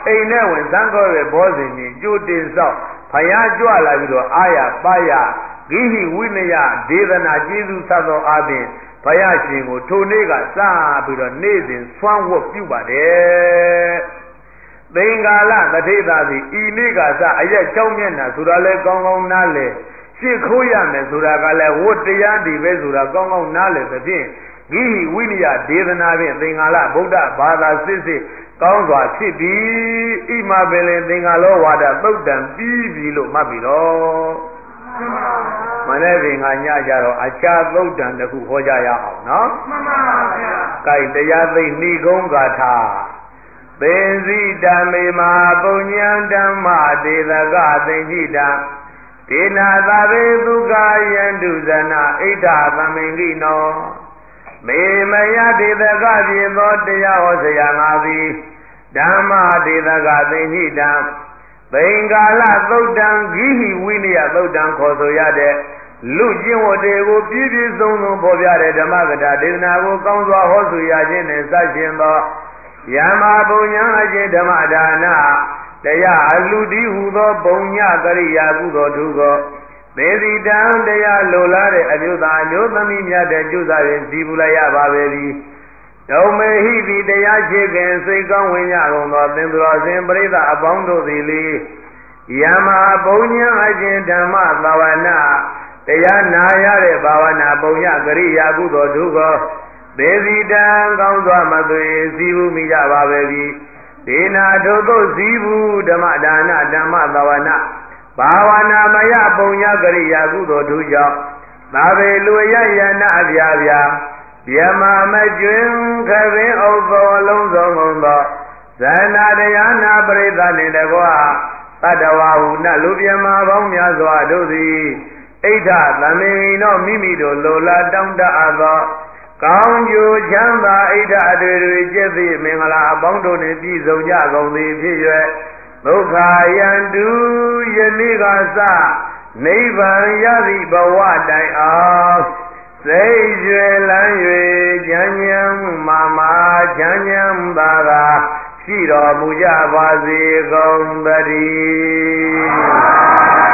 အိမ်နဲ့ဝင်သံဃောရဲ့ဘောဇင်ကြီးကြိုတင်ဆောက်ဖယားကြွလာပြီးတော့အာရပါရဂိဟိဝိနယဒေသနာကျေးဇူးဆက်သောအပြင်ဘုရားရှင်ကိုထိုနေ့ကစပြီးတော့နေ့စဉ်ဆွမ်းဝတ်ပြုပါတယ်သင်္ကာလတထေသာစီဤနေ့ကစအရက်ကြောင်းမျက်နှာဆိုတာလဲကောင်းကောင်းနားလဲရှစ်ခိုးရမယ်ဆိုတာကလည်းဝတ်တရားဒီပဲဆိုတာကောင်းကောင်းနားလဲသဖြင့်ဂိဟိဝိနယဒေသနာဖြင့်သင်္ကာလဗုဒ္ဓဘာသာစစ်စစ်ကောင်းစွာဖြစ်ပြီးဣမပင်လင်သင်္ကာလောဝါဒသုတ်တံပြီးပြီလို့မှတ်ပြီးတော့မနေ့ကငါညကြတော့အခြားသုတ်တံတစ်ခုဟောကြရအောင်နော်မှန်ပါဗျာ။ကိုင်တရားသိနှီးကုန်းဂါထာသင်္စီတမေမဟာပုညံဓမ္မဒေသကသင်္ကြိတံဒေနာသဗ္ဗေသုခယန္တုဇနာဣဋ္ဌသမင်္ဂိနောမေမယဒေသကပြေသောတရားဟောဆရာငါသည်ဓမ္မဒေသကသင်္ကြိတံသင်္ကာလသုတ်တံဂိဟိဝိနယသုတ်တံခေါ်ဆိုရတဲ့လူကျင့်ဝတ်တွေကိုပြည့်ပြည့်စုံစုံပေါ်ပြတဲ့ဓမ္မကထာဒေသနာကိုကောင်းစွာဟောဆိုရခြင်းနဲ့စရှင်သောယမဘုံညာအခြင်းဓမ္မဒါနတရားအလူတိဟုသောဘုံညကရိယာကုသိုလ်ထုသောသေစီတံတရားလိုလားတဲ့အမျိုးသားအမျိုးသမီးများတဲ့ကျုစားရင်စီပူလိုက်ရပါပဲသည်ဒုံမေဟိတိတရားရှိခင်စိတ်ကောင်းဝင်ကြကုန်သောသင်္သူတော်စင်ပရိသအပေါင်းတို့သည်လေယမဘုံညာအခြင်းဓမ္မသာဝနာတရားနာရတဲ့ဘာဝနာပုံညကရိယာကုသိုလ်ထုသောသေစီတံကောင်းစွာမသွေစီဘူးမိကြပါပဲပြီဒေနာထို့သို့စီဘူးဓမ္မဒါနဓမ္မသာဝနာဘာဝနာမယပုံညကရိယာကုသိုလ်ထုကြောင့်သာဝေလူရယနာအပြာပြာဗျမမကျွင်ခပင်ဥသောအလုံးစုံကုန်သောဇဏတရားနာပရိသတ်နှင့်တကွာတတဝဟုနလူဗျမပေါင်းများစွာတို့သည်ဣဋ္ဌသမင်္ဂိနောမိမိတို့လိုလားတောင်းတအပ်သောကောင်းကျိုးချမ်းသာဣဋ္ဌအတွေ့တွေကျက်သည့်မင်္ဂလာအပေါင်းတို့နှင့်ပြည့်စုံကြကုန်သည်ဖြစ်၍ဒုက္ခယန္တုယနေ့ကစနိဗ္ဗာန်ရသည့်ဘဝတိုင်အောင်စိတ်ရွယ်လန်း၍ချမ်းချမ်းမာချမ်းချမ်းသာသာရှိတော်မူကြပါစေကုန်သတည်း